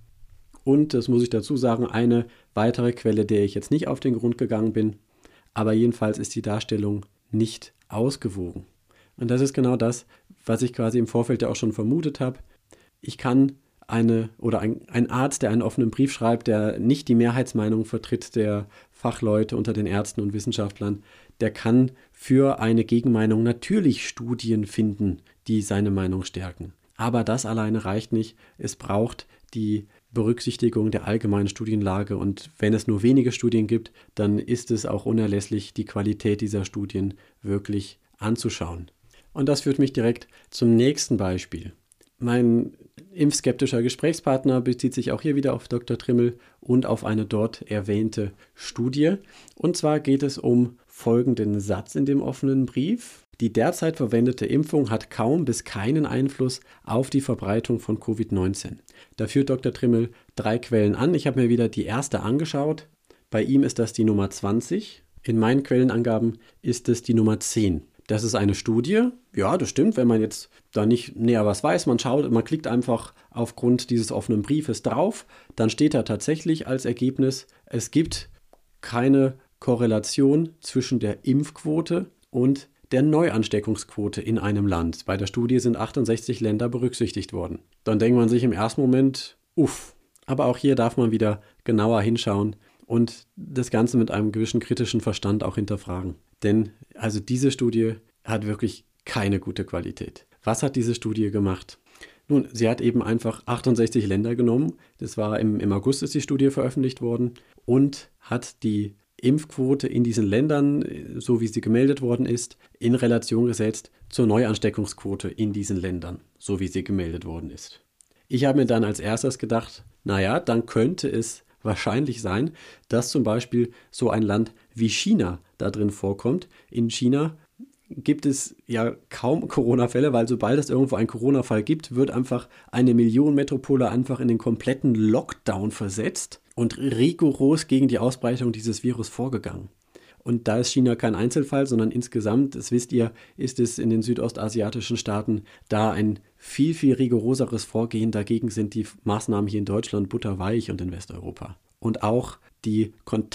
Und, das muss ich dazu sagen, eine weitere Quelle, der ich jetzt nicht auf den Grund gegangen bin, aber jedenfalls ist die Darstellung nicht ausgewogen. Und das ist genau das, was ich quasi im Vorfeld ja auch schon vermutet habe. Ich kann eine oder ein, ein Arzt, der einen offenen Brief schreibt, der nicht die Mehrheitsmeinung vertritt der Fachleute unter den Ärzten und Wissenschaftlern, der kann für eine Gegenmeinung natürlich Studien finden, die seine Meinung stärken. Aber das alleine reicht nicht. Es braucht die Berücksichtigung der allgemeinen Studienlage und wenn es nur wenige Studien gibt, dann ist es auch unerlässlich, die Qualität dieser Studien wirklich anzuschauen. Und das führt mich direkt zum nächsten Beispiel. Mein impfskeptischer Gesprächspartner bezieht sich auch hier wieder auf Doktor Trimmel und auf eine dort erwähnte Studie. Und zwar geht es um folgenden Satz in dem offenen Brief. Die derzeit verwendete Impfung hat kaum bis keinen Einfluss auf die Verbreitung von Covid neunzehn. Da führt Doktor Trimmel drei Quellen an. Ich habe mir wieder die erste angeschaut. Bei ihm ist das die Nummer zwanzig. In meinen Quellenangaben ist es die Nummer zehn. Das ist eine Studie. Ja, das stimmt, wenn man jetzt da nicht näher was weiß. Man schaut, man klickt einfach aufgrund dieses offenen Briefes drauf. Dann steht da tatsächlich als Ergebnis, es gibt keine Korrelation zwischen der Impfquote und der Neuansteckungsquote in einem Land. Bei der Studie sind achtundsechzig Länder berücksichtigt worden. Dann denkt man sich im ersten Moment, uff. Aber auch hier darf man wieder genauer hinschauen und das Ganze mit einem gewissen kritischen Verstand auch hinterfragen. Denn also diese Studie hat wirklich keine gute Qualität. Was hat diese Studie gemacht? Nun, sie hat eben einfach achtundsechzig Länder genommen. Das war im, im August ist die Studie veröffentlicht worden und hat die Impfquote in diesen Ländern, so wie sie gemeldet worden ist, in Relation gesetzt zur Neuansteckungsquote in diesen Ländern, so wie sie gemeldet worden ist. Ich habe mir dann als erstes gedacht, naja, dann könnte es wahrscheinlich sein, dass zum Beispiel so ein Land wie China da drin vorkommt. In China gibt es ja kaum Corona-Fälle, weil sobald es irgendwo einen Corona-Fall gibt, wird einfach eine Millionenmetropole einfach in den kompletten Lockdown versetzt und rigoros gegen die Ausbreitung dieses Virus vorgegangen. Und da ist China kein Einzelfall, sondern insgesamt, das wisst ihr, ist es in den südostasiatischen Staaten da ein viel, viel rigoroseres Vorgehen. Dagegen sind die Maßnahmen hier in Deutschland butterweich und in Westeuropa. Und auch die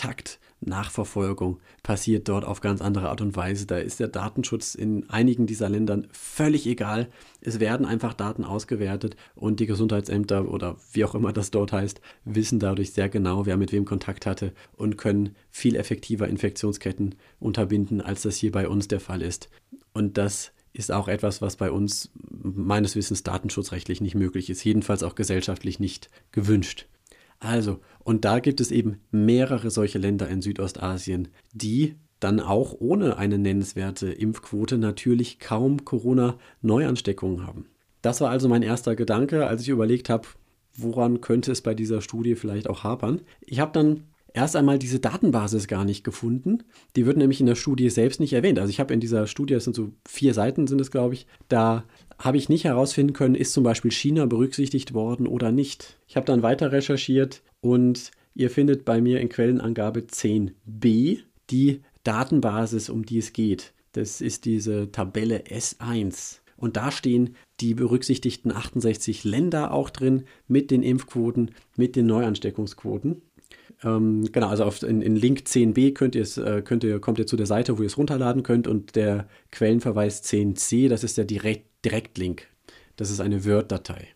Kontaktnachverfolgung passiert dort auf ganz andere Art und Weise. Da ist der Datenschutz in einigen dieser Ländern völlig egal. Es werden einfach Daten ausgewertet und die Gesundheitsämter oder wie auch immer das dort heißt, wissen dadurch sehr genau, wer mit wem Kontakt hatte und können viel effektiver Infektionsketten unterbinden, als das hier bei uns der Fall ist. Und das ist auch etwas, was bei uns meines Wissens datenschutzrechtlich nicht möglich ist, jedenfalls auch gesellschaftlich nicht gewünscht. Also, und da gibt es eben mehrere solche Länder in Südostasien, die dann auch ohne eine nennenswerte Impfquote natürlich kaum Corona-Neuansteckungen haben. Das war also mein erster Gedanke, als ich überlegt habe, woran könnte es bei dieser Studie vielleicht auch hapern. Ich habe dann erst einmal diese Datenbasis gar nicht gefunden. Die wird nämlich in der Studie selbst nicht erwähnt. Also ich habe in dieser Studie, das sind so vier Seiten sind es, glaube ich, da habe ich nicht herausfinden können, ist zum Beispiel China berücksichtigt worden oder nicht. Ich habe dann weiter recherchiert und ihr findet bei mir in Quellenangabe zehn b die Datenbasis, um die es geht. Das ist diese Tabelle S eins. Und da stehen die berücksichtigten achtundsechzig Länder auch drin mit den Impfquoten, mit den Neuansteckungsquoten. Ähm, genau, also auf, in, in Link zehn b könnt ihr es, äh, könnt ihr, kommt ihr zu der Seite, wo ihr es runterladen könnt und der Quellenverweis zehn c, das ist der Direkt, Direktlink. Das ist eine Word-Datei.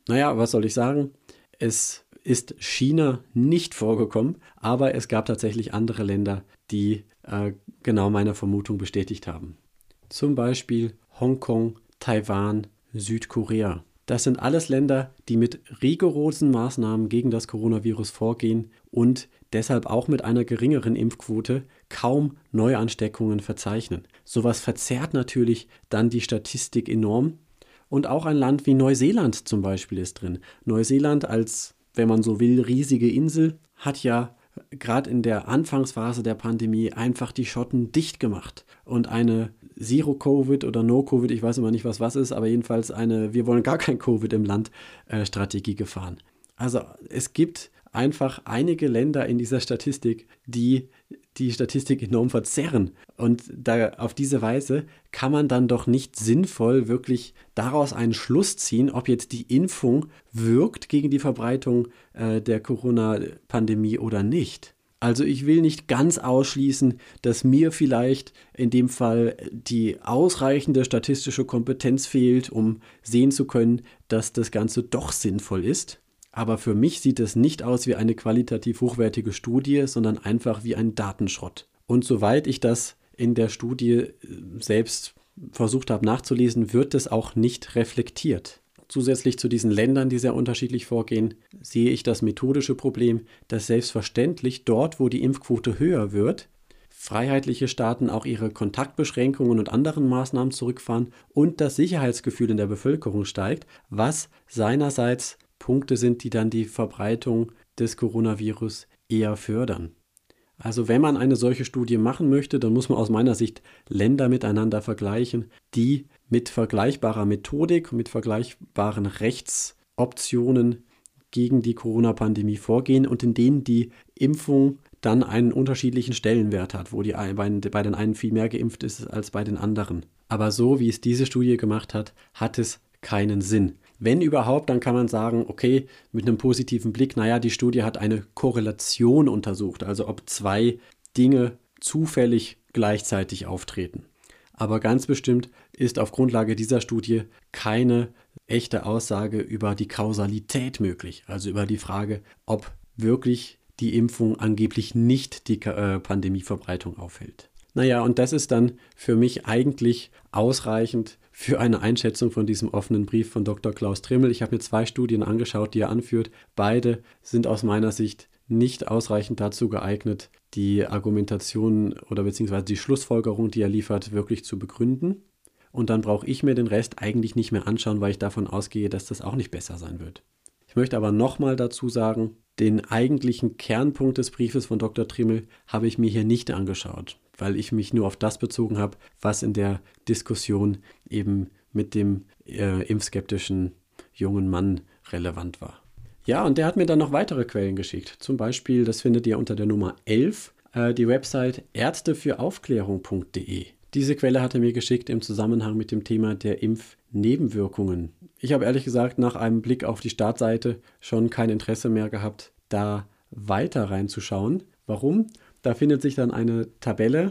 Naja, was soll ich sagen? Es ist China nicht vorgekommen, aber es gab tatsächlich andere Länder, die äh, genau meine Vermutung bestätigt haben. Zum Beispiel Hongkong, Taiwan, Südkorea. Das sind alles Länder, die mit rigorosen Maßnahmen gegen das Coronavirus vorgehen und deshalb auch mit einer geringeren Impfquote kaum Neuansteckungen verzeichnen. Sowas verzerrt natürlich dann die Statistik enorm. Und auch ein Land wie Neuseeland zum Beispiel ist drin. Neuseeland als, wenn man so will, riesige Insel hat ja gerade in der Anfangsphase der Pandemie einfach die Schotten dicht gemacht und eine Zero-Covid oder No-Covid, ich weiß immer nicht, was was ist, aber jedenfalls eine Wir wollen gar kein Covid im Land äh, Strategie gefahren. Also es gibt einfach einige Länder in dieser Statistik, die die Statistik enorm verzerren. Und da, auf diese Weise kann man dann doch nicht sinnvoll wirklich daraus einen Schluss ziehen, ob jetzt die Impfung wirkt gegen die Verbreitung äh, der Corona-Pandemie oder nicht. Also ich will nicht ganz ausschließen, dass mir vielleicht in dem Fall die ausreichende statistische Kompetenz fehlt, um sehen zu können, dass das Ganze doch sinnvoll ist. Aber für mich sieht es nicht aus wie eine qualitativ hochwertige Studie, sondern einfach wie ein Datenschrott. Und soweit ich das in der Studie selbst versucht habe nachzulesen, wird es auch nicht reflektiert. Zusätzlich zu diesen Ländern, die sehr unterschiedlich vorgehen, sehe ich das methodische Problem, dass selbstverständlich dort, wo die Impfquote höher wird, freiheitliche Staaten auch ihre Kontaktbeschränkungen und anderen Maßnahmen zurückfahren und das Sicherheitsgefühl in der Bevölkerung steigt, was seinerseits Punkte sind, die dann die Verbreitung des Coronavirus eher fördern. Also wenn man eine solche Studie machen möchte, dann muss man aus meiner Sicht Länder miteinander vergleichen, die mit vergleichbarer Methodik, mit vergleichbaren Rechtsoptionen gegen die Corona-Pandemie vorgehen und in denen die Impfung dann einen unterschiedlichen Stellenwert hat, wo die bei den einen viel mehr geimpft ist als bei den anderen. Aber so wie es diese Studie gemacht hat, hat es keinen Sinn. Wenn überhaupt, dann kann man sagen, okay, mit einem positiven Blick, naja, die Studie hat eine Korrelation untersucht, also ob zwei Dinge zufällig gleichzeitig auftreten. Aber ganz bestimmt ist auf Grundlage dieser Studie keine echte Aussage über die Kausalität möglich, also über die Frage, ob wirklich die Impfung angeblich nicht die äh, Pandemieverbreitung aufhält. Naja, und das ist dann für mich eigentlich ausreichend für eine Einschätzung von diesem offenen Brief von Doktor Klaus Trimmel. Ich habe mir zwei Studien angeschaut, die er anführt. Beide sind aus meiner Sicht nicht ausreichend dazu geeignet, die Argumentation oder beziehungsweise die Schlussfolgerung, die er liefert, wirklich zu begründen. Und dann brauche ich mir den Rest eigentlich nicht mehr anschauen, weil ich davon ausgehe, dass das auch nicht besser sein wird. Ich möchte aber nochmal dazu sagen, den eigentlichen Kernpunkt des Briefes von Doktor Trimmel habe ich mir hier nicht angeschaut, weil ich mich nur auf das bezogen habe, was in der Diskussion eben mit dem äh, impfskeptischen jungen Mann relevant war. Ja, und der hat mir dann noch weitere Quellen geschickt. Zum Beispiel, das findet ihr unter der Nummer elf, äh, die Website ärzte für aufklärung punkt de. Diese Quelle hat er mir geschickt im Zusammenhang mit dem Thema der Impfnebenwirkungen. Ich habe ehrlich gesagt nach einem Blick auf die Startseite schon kein Interesse mehr gehabt, da weiter reinzuschauen. Warum? Da findet sich dann eine Tabelle,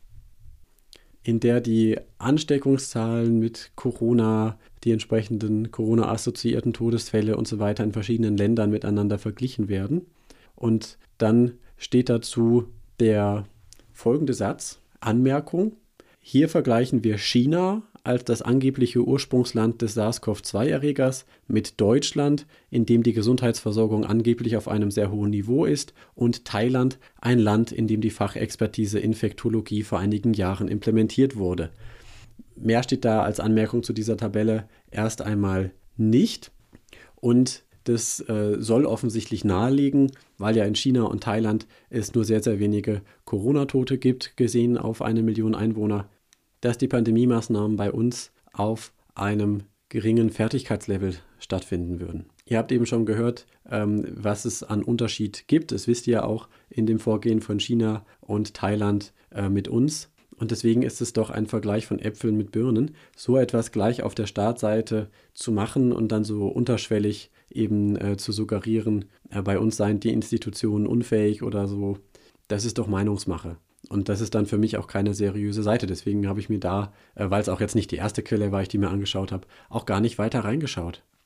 in der die Ansteckungszahlen mit Corona, die entsprechenden Corona-assoziierten Todesfälle und so weiter in verschiedenen Ländern miteinander verglichen werden. Und dann steht dazu der folgende Satz, Anmerkung: Hier vergleichen wir China als das angebliche Ursprungsland des SARS-CoV zwei Erregers mit Deutschland, in dem die Gesundheitsversorgung angeblich auf einem sehr hohen Niveau ist, und Thailand, ein Land, in dem die Fachexpertise Infektologie vor einigen Jahren implementiert wurde. Mehr steht da als Anmerkung zu dieser Tabelle erst einmal nicht. Und das äh, soll offensichtlich naheliegen, weil ja in China und Thailand es nur sehr, sehr wenige Corona-Tote gibt, gesehen auf eine Million Einwohner, dass die Pandemiemaßnahmen bei uns auf einem geringen Fertigkeitslevel stattfinden würden. Ihr habt eben schon gehört, ähm, was es an Unterschied gibt. Das wisst ihr ja auch in dem Vorgehen von China und Thailand äh, mit uns. Und deswegen ist es doch ein Vergleich von Äpfeln mit Birnen, so etwas gleich auf der Startseite zu machen und dann so unterschwellig eben äh, zu suggerieren, äh, bei uns seien die Institutionen unfähig oder so. Das ist doch Meinungsmache. Und das ist dann für mich auch keine seriöse Seite. Deswegen habe ich mir da, äh, weil es auch jetzt nicht die erste Quelle war, ich die mir angeschaut habe, auch gar nicht weiter reingeschaut.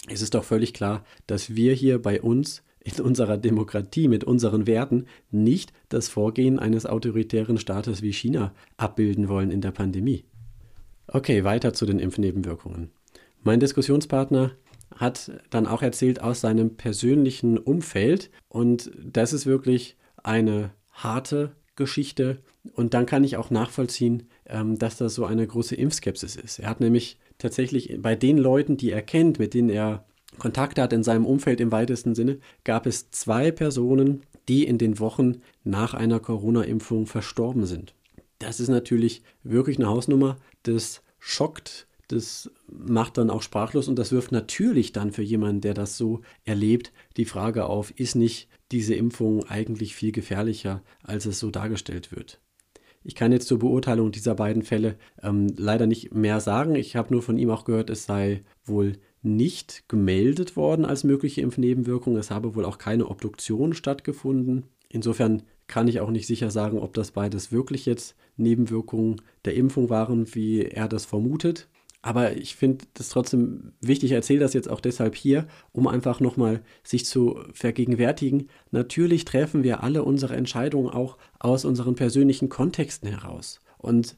Es ist doch völlig klar, dass wir hier bei uns in unserer Demokratie mit unseren Werten nicht das Vorgehen eines autoritären Staates wie China abbilden wollen in der Pandemie. Okay, weiter zu den Impfnebenwirkungen. Mein Diskussionspartner hat dann auch erzählt aus seinem persönlichen Umfeld und das ist wirklich eine harte Geschichte und dann kann ich auch nachvollziehen, dass das so eine große Impfskepsis ist. Er hat nämlich tatsächlich bei den Leuten, die er kennt, mit denen er Kontakt hat in seinem Umfeld im weitesten Sinne, gab es zwei Personen, die in den Wochen nach einer Corona-Impfung verstorben sind. Das ist natürlich wirklich eine Hausnummer, das schockt, das macht dann auch sprachlos und das wirft natürlich dann für jemanden, der das so erlebt, die Frage auf, ist nicht diese Impfung eigentlich viel gefährlicher, als es so dargestellt wird. Ich kann jetzt zur Beurteilung dieser beiden Fälle ähm, leider nicht mehr sagen. Ich habe nur von ihm auch gehört, es sei wohl nicht gemeldet worden als mögliche Impfnebenwirkung. Es habe wohl auch keine Obduktion stattgefunden. Insofern kann ich auch nicht sicher sagen, ob das beides wirklich jetzt Nebenwirkungen der Impfung waren, wie er das vermutet. Aber ich finde das trotzdem wichtig, ich erzähle das jetzt auch deshalb hier, um einfach nochmal sich zu vergegenwärtigen. Natürlich treffen wir alle unsere Entscheidungen auch aus unseren persönlichen Kontexten heraus. Und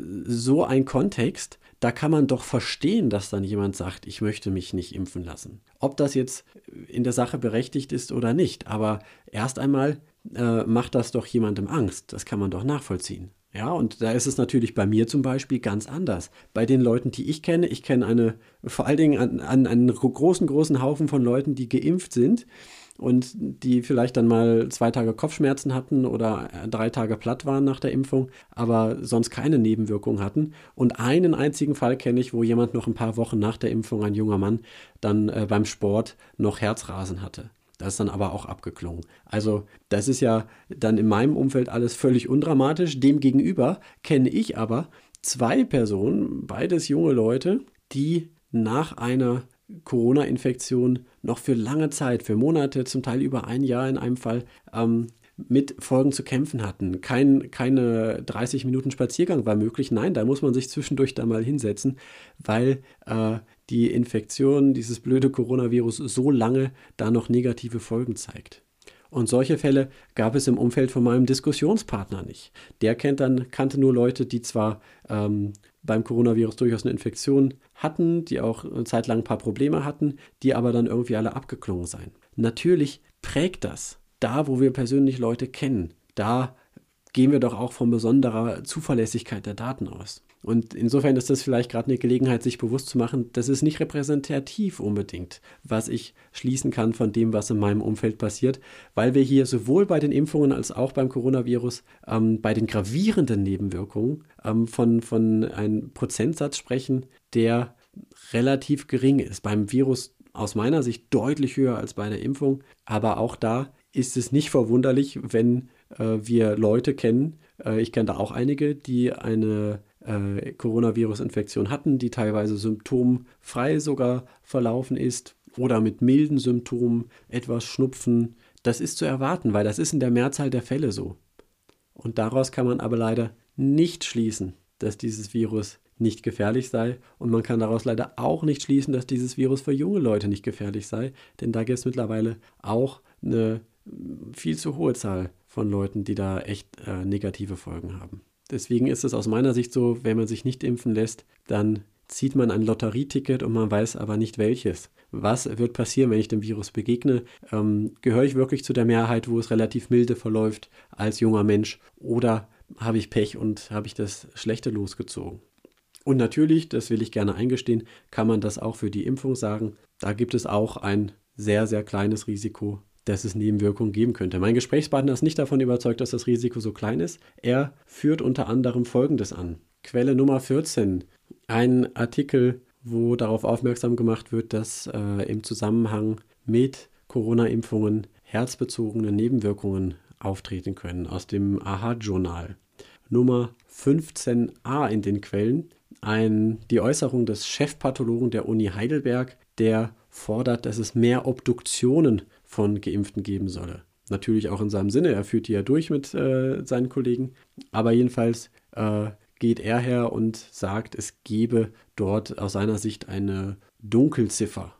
so ein Kontext, da kann man doch verstehen, dass dann jemand sagt, ich möchte mich nicht impfen lassen. Ob das jetzt in der Sache berechtigt ist oder nicht, aber erst einmal äh, macht das doch jemandem Angst. Das kann man doch nachvollziehen. Ja, und da ist es natürlich bei mir zum Beispiel ganz anders. Bei den Leuten, die ich kenne, ich kenne eine, vor allen Dingen an, an einen großen, großen Haufen von Leuten, die geimpft sind und die vielleicht dann mal zwei Tage Kopfschmerzen hatten oder drei Tage platt waren nach der Impfung, aber sonst keine Nebenwirkungen hatten. Und einen einzigen Fall kenne ich, wo jemand noch ein paar Wochen nach der Impfung, ein junger Mann, dann äh, beim Sport noch Herzrasen hatte. Das ist dann aber auch abgeklungen. Also das ist ja dann in meinem Umfeld alles völlig undramatisch. Demgegenüber kenne ich aber zwei Personen, beides junge Leute, die nach einer Corona-Infektion noch für lange Zeit, für Monate, zum Teil über ein Jahr in einem Fall, ähm, mit Folgen zu kämpfen hatten. Kein, keine dreißig Minuten Spaziergang war möglich. Nein, da muss man sich zwischendurch da mal hinsetzen, weil äh, die Infektion, dieses blöde Coronavirus, so lange da noch negative Folgen zeigt. Und solche Fälle gab es im Umfeld von meinem Diskussionspartner nicht. Der kennt dann, kannte nur Leute, die zwar ähm, beim Coronavirus durchaus eine Infektion hatten, die auch eine Zeit lang ein paar Probleme hatten, die aber dann irgendwie alle abgeklungen seien. Natürlich prägt das. Da, wo wir persönlich Leute kennen, da gehen wir doch auch von besonderer Zuverlässigkeit der Daten aus. Und insofern ist das vielleicht gerade eine Gelegenheit, sich bewusst zu machen, das ist nicht repräsentativ unbedingt, was ich schließen kann von dem, was in meinem Umfeld passiert, weil wir hier sowohl bei den Impfungen als auch beim Coronavirus ähm, bei den gravierenden Nebenwirkungen ähm, von, von einem Prozentsatz sprechen, der relativ gering ist. Beim Virus aus meiner Sicht deutlich höher als bei der Impfung, aber auch da ist es nicht verwunderlich, wenn äh, wir Leute kennen, äh, ich kenne da auch einige, die eine äh, Coronavirus-Infektion hatten, die teilweise symptomfrei sogar verlaufen ist oder mit milden Symptomen, etwas Schnupfen. Das ist zu erwarten, weil das ist in der Mehrzahl der Fälle so. Und daraus kann man aber leider nicht schließen, dass dieses Virus nicht gefährlich sei. Und man kann daraus leider auch nicht schließen, dass dieses Virus für junge Leute nicht gefährlich sei. Denn da gibt es mittlerweile auch eine viel zu hohe Zahl von Leuten, die da echt äh, negative Folgen haben. Deswegen ist es aus meiner Sicht so, wenn man sich nicht impfen lässt, dann zieht man ein Lotterieticket und man weiß aber nicht welches. Was wird passieren, wenn ich dem Virus begegne? Ähm, gehöre ich wirklich zu der Mehrheit, wo es relativ milde verläuft als junger Mensch? Oder habe ich Pech und habe ich das Schlechte losgezogen? Und natürlich, das will ich gerne eingestehen, kann man das auch für die Impfung sagen. Da gibt es auch ein sehr, sehr kleines Risiko, dass es Nebenwirkungen geben könnte. Mein Gesprächspartner ist nicht davon überzeugt, dass das Risiko so klein ist. Er führt unter anderem Folgendes an. Quelle Nummer vierzehn, ein Artikel, wo darauf aufmerksam gemacht wird, dass äh, im Zusammenhang mit Corona-Impfungen herzbezogene Nebenwirkungen auftreten können, aus dem A H A-Journal. Nummer fünfzehn a in den Quellen, ein, die Äußerung des Chefpathologen der Uni Heidelberg, der fordert, dass es mehr Obduktionen von Geimpften geben solle. Natürlich auch in seinem Sinne, er führt die ja durch mit äh, seinen Kollegen, aber jedenfalls äh, geht er her und sagt, es gebe dort aus seiner Sicht eine Dunkelziffer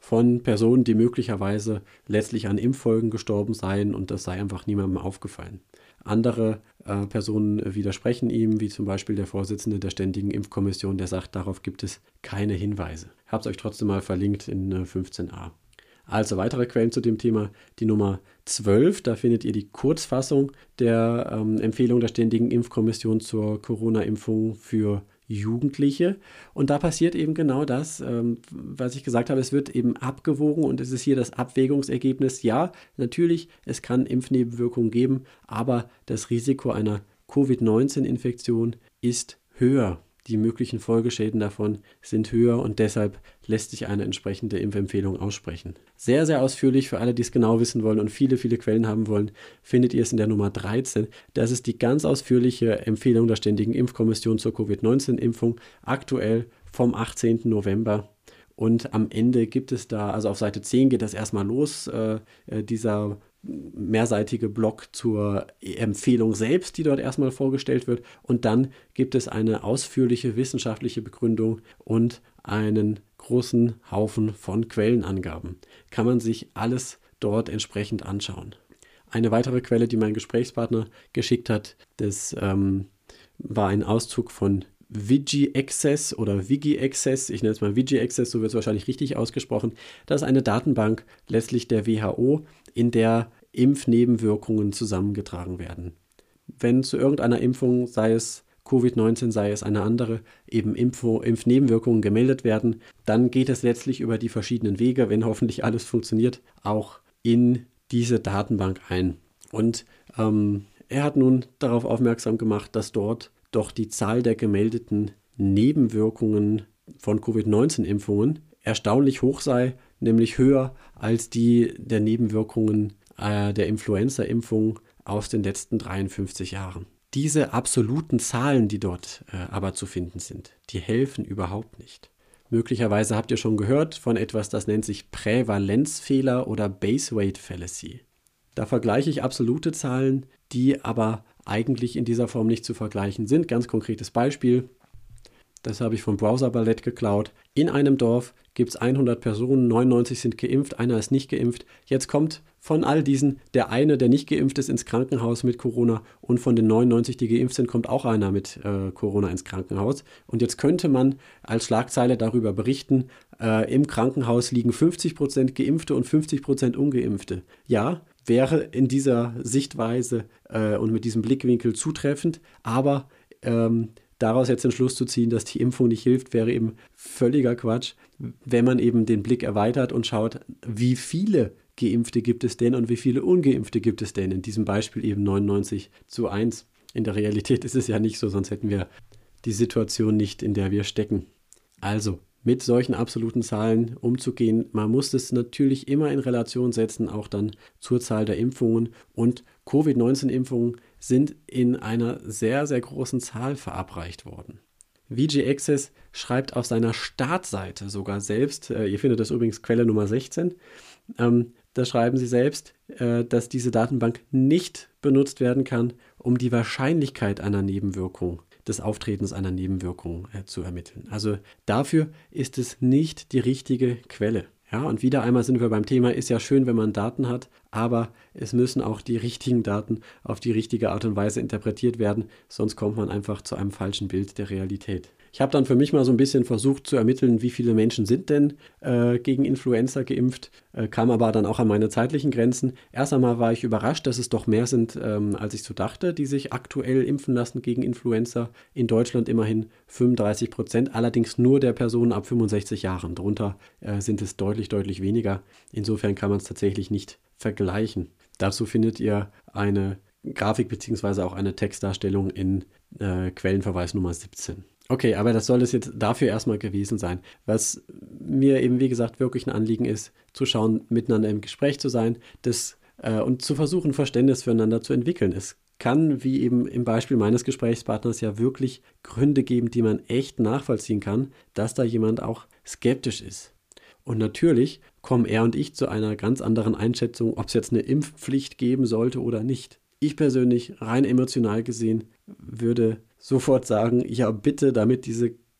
von Personen, die möglicherweise letztlich an Impffolgen gestorben seien und das sei einfach niemandem aufgefallen. Andere äh, Personen widersprechen ihm, wie zum Beispiel der Vorsitzende der Ständigen Impfkommission, der sagt, darauf gibt es keine Hinweise. Ich habe es euch trotzdem mal verlinkt in äh, fünfzehn a. Also weitere Quellen zu dem Thema, die Nummer zwölf, da findet ihr die Kurzfassung der ähm, Empfehlung der Ständigen Impfkommission zur Corona-Impfung für Jugendliche. Und da passiert eben genau das, ähm, was ich gesagt habe, es wird eben abgewogen und es ist hier das Abwägungsergebnis. Ja, natürlich, es kann Impfnebenwirkungen geben, aber das Risiko einer Covid neunzehn Infektion ist höher. Die möglichen Folgeschäden davon sind höher und deshalb lässt sich eine entsprechende Impfempfehlung aussprechen. Sehr, sehr ausführlich für alle, die es genau wissen wollen und viele, viele Quellen haben wollen, findet ihr es in der Nummer dreizehn. Das ist die ganz ausführliche Empfehlung der Ständigen Impfkommission zur Covid neunzehn Impfung, aktuell vom achtzehnten November. Und am Ende gibt es da, also auf Seite zehn geht das erstmal los, äh, dieser mehrseitige Block zur Empfehlung selbst, die dort erstmal vorgestellt wird. Und dann gibt es eine ausführliche wissenschaftliche Begründung und einen großen Haufen von Quellenangaben. Kann man sich alles dort entsprechend anschauen. Eine weitere Quelle, die mein Gesprächspartner geschickt hat, das ähm, war ein Auszug von WigiAccess oder WigiAccess, ich nenne es mal WigiAccess, so wird es wahrscheinlich richtig ausgesprochen. Das ist eine Datenbank letztlich der W H O, in der Impfnebenwirkungen zusammengetragen werden. Wenn zu irgendeiner Impfung, sei es Covid neunzehn, sei es eine andere, eben Impfo, Impfnebenwirkungen gemeldet werden, dann geht es letztlich über die verschiedenen Wege, wenn hoffentlich alles funktioniert, auch in diese Datenbank ein. Und ähm, er hat nun darauf aufmerksam gemacht, dass dort doch die Zahl der gemeldeten Nebenwirkungen von Covid neunzehn Impfungen erstaunlich hoch sei, nämlich höher als die der Nebenwirkungen äh, der Influenza-Impfung aus den letzten dreiundfünfzig Jahren. Diese absoluten Zahlen, die dort äh, aber zu finden sind, die helfen überhaupt nicht. Möglicherweise habt ihr schon gehört von etwas, das nennt sich Prävalenzfehler oder Base Weight Fallacy. Da vergleiche ich absolute Zahlen, die aber eigentlich in dieser Form nicht zu vergleichen sind. Ganz konkretes Beispiel, das habe ich vom Browser Ballett geklaut. In einem Dorf gibt es hundert Personen, neunundneunzig sind geimpft, einer ist nicht geimpft. Jetzt kommt von all diesen der eine, der nicht geimpft ist, ins Krankenhaus mit Corona und von den neunundneunzig, die geimpft sind, kommt auch einer mit äh, Corona ins Krankenhaus. Und jetzt könnte man als Schlagzeile darüber berichten, äh, im Krankenhaus liegen fünfzig Prozent Geimpfte und fünfzig Prozent Ungeimpfte. Ja, wäre in dieser Sichtweise äh, und mit diesem Blickwinkel zutreffend, aber ähm, daraus jetzt den Schluss zu ziehen, dass die Impfung nicht hilft, wäre eben völliger Quatsch, wenn man eben den Blick erweitert und schaut, wie viele Geimpfte gibt es denn und wie viele Ungeimpfte gibt es denn? In diesem Beispiel eben neunundneunzig zu eins. In der Realität ist es ja nicht so, sonst hätten wir die Situation nicht, in der wir stecken. Also, mit solchen absoluten Zahlen umzugehen. Man muss es natürlich immer in Relation setzen, auch dann zur Zahl der Impfungen. Und Covid neunzehn Impfungen sind in einer sehr, sehr großen Zahl verabreicht worden. WigiAccess schreibt auf seiner Startseite sogar selbst, äh, ihr findet das übrigens Quelle Nummer sechzehn, ähm, da schreiben sie selbst, äh, dass diese Datenbank nicht benutzt werden kann, um die Wahrscheinlichkeit einer Nebenwirkung des Auftretens einer Nebenwirkung äh, zu ermitteln. Also dafür ist es nicht die richtige Quelle. Ja, und wieder einmal sind wir beim Thema, ist ja schön, wenn man Daten hat, aber es müssen auch die richtigen Daten auf die richtige Art und Weise interpretiert werden, sonst kommt man einfach zu einem falschen Bild der Realität. Ich habe dann für mich mal so ein bisschen versucht zu ermitteln, wie viele Menschen sind denn äh, gegen Influenza geimpft, äh, kam aber dann auch an meine zeitlichen Grenzen. Erst einmal war ich überrascht, dass es doch mehr sind, ähm, als ich so dachte, die sich aktuell impfen lassen gegen Influenza. In Deutschland immerhin fünfunddreißig Prozent, allerdings nur der Personen ab fünfundsechzig Jahren. Darunter äh, sind es deutlich, deutlich weniger. Insofern kann man es tatsächlich nicht vergleichen. Dazu findet ihr eine Grafik bzw. auch eine Textdarstellung in äh, Quellenverweis Nummer siebzehn. Okay, aber das soll es jetzt dafür erstmal gewesen sein. Was mir eben, wie gesagt, wirklich ein Anliegen ist, zu schauen, miteinander im Gespräch zu sein das, äh, und zu versuchen, Verständnis füreinander zu entwickeln. Es kann, wie eben im Beispiel meines Gesprächspartners, ja wirklich Gründe geben, die man echt nachvollziehen kann, dass da jemand auch skeptisch ist. Und natürlich kommen er und ich zu einer ganz anderen Einschätzung, ob es jetzt eine Impfpflicht geben sollte oder nicht. Ich persönlich, rein emotional gesehen, würde sofort sagen, ja bitte, damit diese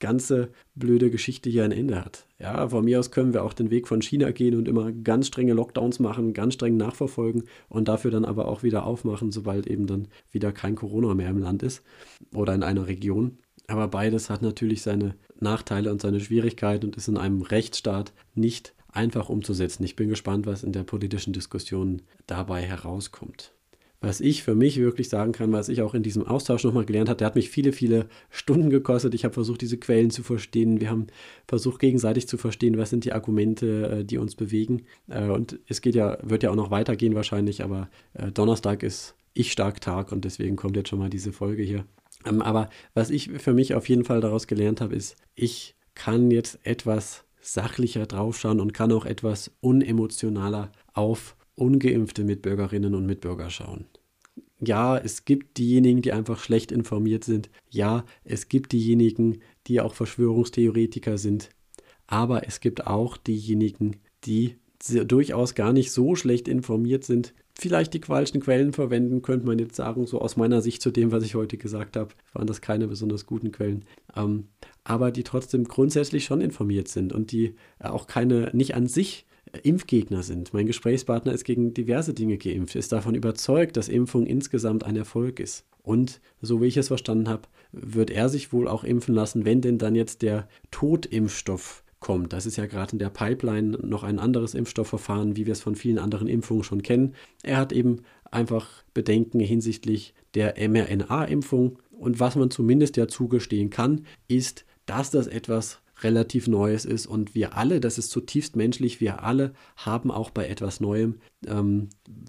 ganze blöde Geschichte hier ein Ende hat. Ja, von mir aus können wir auch den Weg von China gehen und immer ganz strenge Lockdowns machen, ganz streng nachverfolgen und dafür dann aber auch wieder aufmachen, sobald eben dann wieder kein Corona mehr im Land ist oder in einer Region. Aber beides hat natürlich seine Nachteile und seine Schwierigkeiten und ist in einem Rechtsstaat nicht einfach umzusetzen. Ich bin gespannt, was in der politischen Diskussion dabei herauskommt. Was ich für mich wirklich sagen kann, was ich auch in diesem Austausch nochmal gelernt habe, der hat mich viele, viele Stunden gekostet. Ich habe versucht, diese Quellen zu verstehen. Wir haben versucht, gegenseitig zu verstehen, was sind die Argumente, die uns bewegen. Und es geht ja, wird ja auch noch weitergehen wahrscheinlich, aber Donnerstag ist Ich-Stark-Tag und deswegen kommt jetzt schon mal diese Folge hier. Aber was ich für mich auf jeden Fall daraus gelernt habe, ist, ich kann jetzt etwas sachlicher draufschauen und kann auch etwas unemotionaler auf ungeimpfte Mitbürgerinnen und Mitbürger schauen. Ja, es gibt diejenigen, die einfach schlecht informiert sind. Ja, es gibt diejenigen, die auch Verschwörungstheoretiker sind. Aber es gibt auch diejenigen, die durchaus gar nicht so schlecht informiert sind. Vielleicht die falschen Quellen verwenden, könnte man jetzt sagen, so aus meiner Sicht zu dem, was ich heute gesagt habe, waren das keine besonders guten Quellen. Ähm, aber die trotzdem grundsätzlich schon informiert sind und die auch keine, nicht an sich Impfgegner sind. Mein Gesprächspartner ist gegen diverse Dinge geimpft, ist davon überzeugt, dass Impfung insgesamt ein Erfolg ist. Und so wie ich es verstanden habe, wird er sich wohl auch impfen lassen, wenn denn dann jetzt der Totimpfstoff kommt. Das ist ja gerade in der Pipeline noch ein anderes Impfstoffverfahren, wie wir es von vielen anderen Impfungen schon kennen. Er hat eben einfach Bedenken hinsichtlich der mRNA-Impfung. Und was man zumindest ja zugestehen kann, ist, dass das etwas relativ Neues ist und wir alle, das ist zutiefst menschlich, wir alle haben auch bei etwas Neuem, ähm,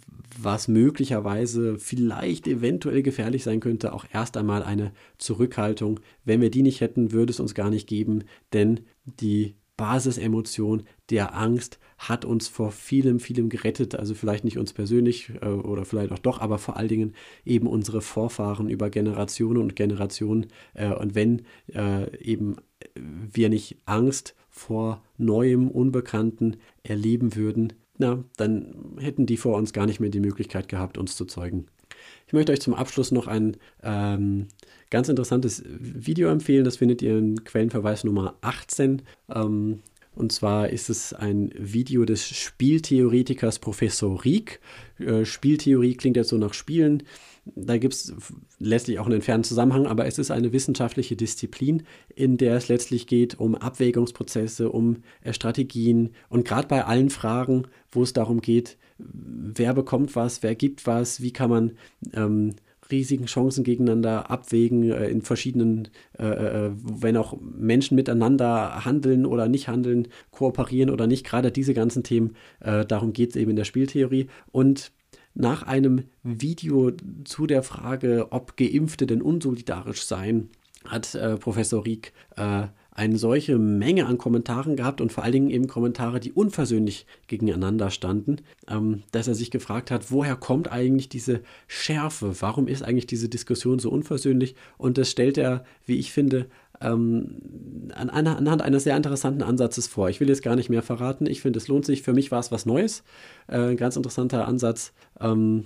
was möglicherweise vielleicht eventuell gefährlich sein könnte, auch erst einmal eine Zurückhaltung. Wenn wir die nicht hätten, würde es uns gar nicht geben, denn die Basisemotion der Angst hat uns vor vielem, vielem gerettet, also vielleicht nicht uns persönlich äh, oder vielleicht auch doch, aber vor allen Dingen eben unsere Vorfahren über Generationen und Generationen. Äh, und wenn äh, eben wir nicht Angst vor Neuem, Unbekannten erleben würden, na, dann hätten die vor uns gar nicht mehr die Möglichkeit gehabt, uns zu zeugen. Ich möchte euch zum Abschluss noch ein ähm, ganz interessantes Video empfehlen. Das findet ihr in Quellenverweis Nummer achtzehn. Ähm, und zwar ist es ein Video des Spieltheoretikers Professor Rieck. Äh, Spieltheorie klingt jetzt so nach Spielen. Da gibt es letztlich auch einen entfernten Zusammenhang, aber es ist eine wissenschaftliche Disziplin, in der es letztlich geht um Abwägungsprozesse, um äh, Strategien und gerade bei allen Fragen, wo es darum geht, wer bekommt was, wer gibt was, wie kann man ähm, Risiken, Chancen gegeneinander abwägen äh, in verschiedenen, äh, äh, wenn auch Menschen miteinander handeln oder nicht handeln, kooperieren oder nicht, gerade diese ganzen Themen, äh, darum geht es eben in der Spieltheorie. Und nach einem Video zu der Frage, ob Geimpfte denn unsolidarisch seien, hat äh, Professor Rieck äh, eine solche Menge an Kommentaren gehabt und vor allen Dingen eben Kommentare, die unversöhnlich gegeneinander standen, ähm, dass er sich gefragt hat, woher kommt eigentlich diese Schärfe? Warum ist eigentlich diese Diskussion so unversöhnlich? Und das stellt er, wie ich finde, ähm, an, an, anhand eines sehr interessanten Ansatzes vor. Ich will jetzt gar nicht mehr verraten. Ich finde, es lohnt sich. Für mich war es was Neues. Äh, ein ganz interessanter Ansatz. Ähm,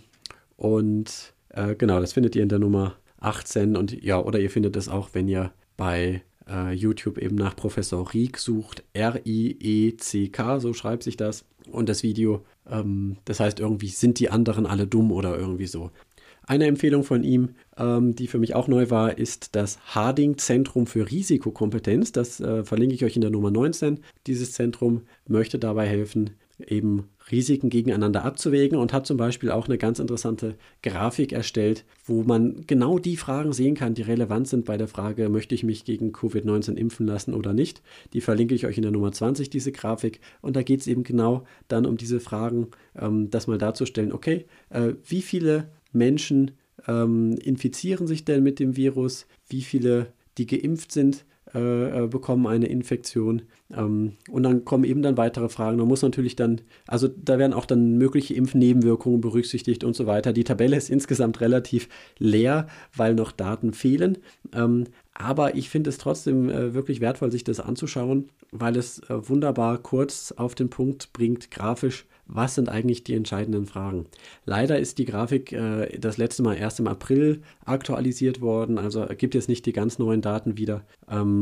und äh, genau, das findet ihr in der Nummer achtzehn. Und ja, oder ihr findet es auch, wenn ihr bei YouTube eben nach Professor Rieck sucht, R I E C K, so schreibt sich das. Und das Video, ähm, das heißt irgendwie, sind die anderen alle dumm oder irgendwie so. Eine Empfehlung von ihm, ähm, die für mich auch neu war, ist das Harding-Zentrum für Risikokompetenz. Das äh, verlinke ich euch in der Nummer neunzehn. Dieses Zentrum möchte dabei helfen, eben Risiken gegeneinander abzuwägen und hat zum Beispiel auch eine ganz interessante Grafik erstellt, wo man genau die Fragen sehen kann, die relevant sind bei der Frage, möchte ich mich gegen Covid neunzehn impfen lassen oder nicht. Die verlinke ich euch in der Nummer zwanzig, diese Grafik. Und da geht es eben genau dann um diese Fragen, ähm, das mal darzustellen, okay, äh, wie viele Menschen ähm, infizieren sich denn mit dem Virus, wie viele, die geimpft sind, Äh, bekommen eine Infektion, ähm, und dann kommen eben dann weitere Fragen. Man muss natürlich dann, also da werden auch dann mögliche Impfnebenwirkungen berücksichtigt und so weiter. Die Tabelle ist insgesamt relativ leer, weil noch Daten fehlen, ähm, aber ich finde es trotzdem äh, wirklich wertvoll, sich das anzuschauen, weil es äh, wunderbar kurz auf den Punkt bringt, grafisch, was sind eigentlich die entscheidenden Fragen. Leider ist die Grafik äh, das letzte Mal erst im April aktualisiert worden, also gibt jetzt nicht die ganz neuen Daten wieder. Ähm,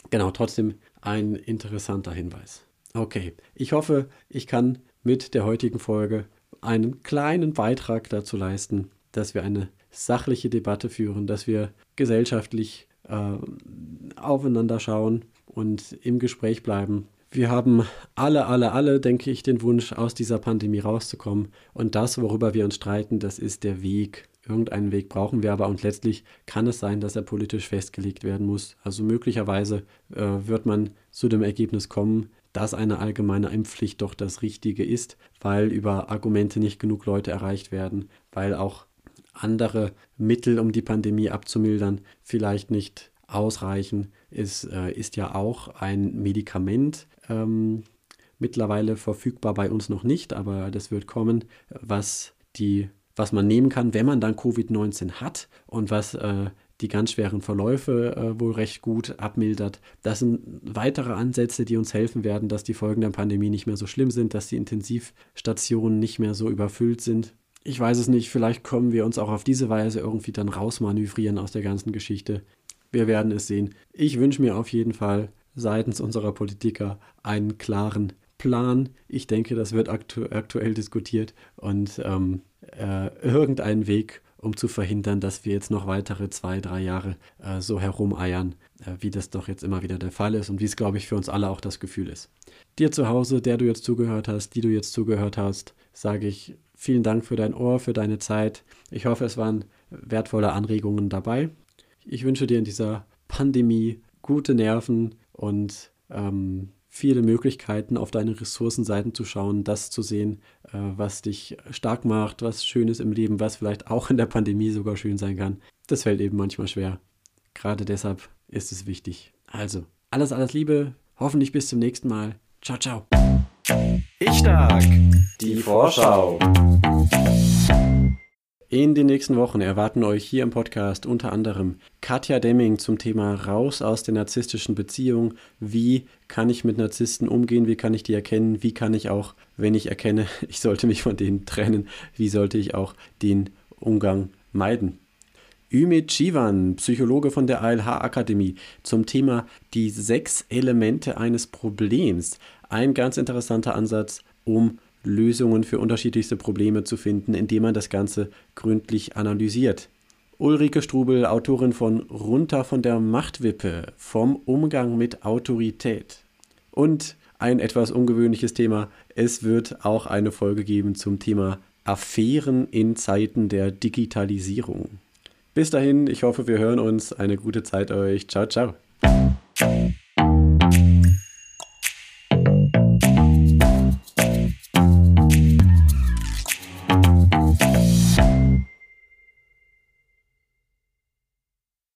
genau, trotzdem ein interessanter Hinweis. Okay, ich hoffe, ich kann mit der heutigen Folge einen kleinen Beitrag dazu leisten, dass wir eine sachliche Debatte führen, dass wir gesellschaftlich äh, aufeinander schauen und im Gespräch bleiben. Wir haben alle, alle, alle, denke ich, den Wunsch, aus dieser Pandemie rauszukommen. Und das, worüber wir uns streiten, das ist der Weg. Irgendeinen Weg brauchen wir aber und letztlich kann es sein, dass er politisch festgelegt werden muss. Also möglicherweise äh, wird man zu dem Ergebnis kommen, dass eine allgemeine Impfpflicht doch das Richtige ist, weil über Argumente nicht genug Leute erreicht werden, weil auch andere Mittel, um die Pandemie abzumildern, vielleicht nicht ausreichen. Es äh, ist ja auch ein Medikament ähm, mittlerweile verfügbar, bei uns noch nicht, aber das wird kommen, was die was man nehmen kann, wenn man dann Covid neunzehn hat und was äh, die ganz schweren Verläufe äh, wohl recht gut abmildert. Das sind weitere Ansätze, die uns helfen werden, dass die Folgen der Pandemie nicht mehr so schlimm sind, dass die Intensivstationen nicht mehr so überfüllt sind. Ich weiß es nicht, vielleicht kommen wir uns auch auf diese Weise irgendwie dann rausmanövrieren aus der ganzen Geschichte. Wir werden es sehen. Ich wünsche mir auf jeden Fall seitens unserer Politiker einen klaren Plan. Ich denke, das wird aktu- aktuell diskutiert und ähm, äh, irgendeinen Weg, um zu verhindern, dass wir jetzt noch weitere zwei, drei Jahre äh, so herumeiern, äh, wie das doch jetzt immer wieder der Fall ist und wie es, glaube ich, für uns alle auch das Gefühl ist. Dir zu Hause, der du jetzt zugehört hast, die du jetzt zugehört hast, sage ich vielen Dank für dein Ohr, für deine Zeit. Ich hoffe, es waren wertvolle Anregungen dabei. Ich wünsche dir in dieser Pandemie gute Nerven und ähm, viele Möglichkeiten, auf deine Ressourcenseiten zu schauen, das zu sehen, äh, was dich stark macht, was schön ist im Leben, was vielleicht auch in der Pandemie sogar schön sein kann. Das fällt eben manchmal schwer. Gerade deshalb ist es wichtig. Also, alles, alles Liebe. Hoffentlich bis zum nächsten Mal. Ciao, ciao. Ich Stark. Die Vorschau. In den nächsten Wochen erwarten euch hier im Podcast unter anderem Katja Demming zum Thema Raus aus der narzisstischen Beziehung. Wie kann ich mit Narzissten umgehen? Wie kann ich die erkennen? Wie kann ich auch, wenn ich erkenne, ich sollte mich von denen trennen, wie sollte ich auch den Umgang meiden? Ümit Civan, Psychologe von der A L H-Akademie, zum Thema die sechs Elemente eines Problems. Ein ganz interessanter Ansatz, um Lösungen für unterschiedlichste Probleme zu finden, indem man das Ganze gründlich analysiert. Ulrike Strubel, Autorin von Runter von der Machtwippe, vom Umgang mit Autorität. Und ein etwas ungewöhnliches Thema, es wird auch eine Folge geben zum Thema Affären in Zeiten der Digitalisierung. Bis dahin, ich hoffe, wir hören uns. Eine gute Zeit euch. Ciao, ciao.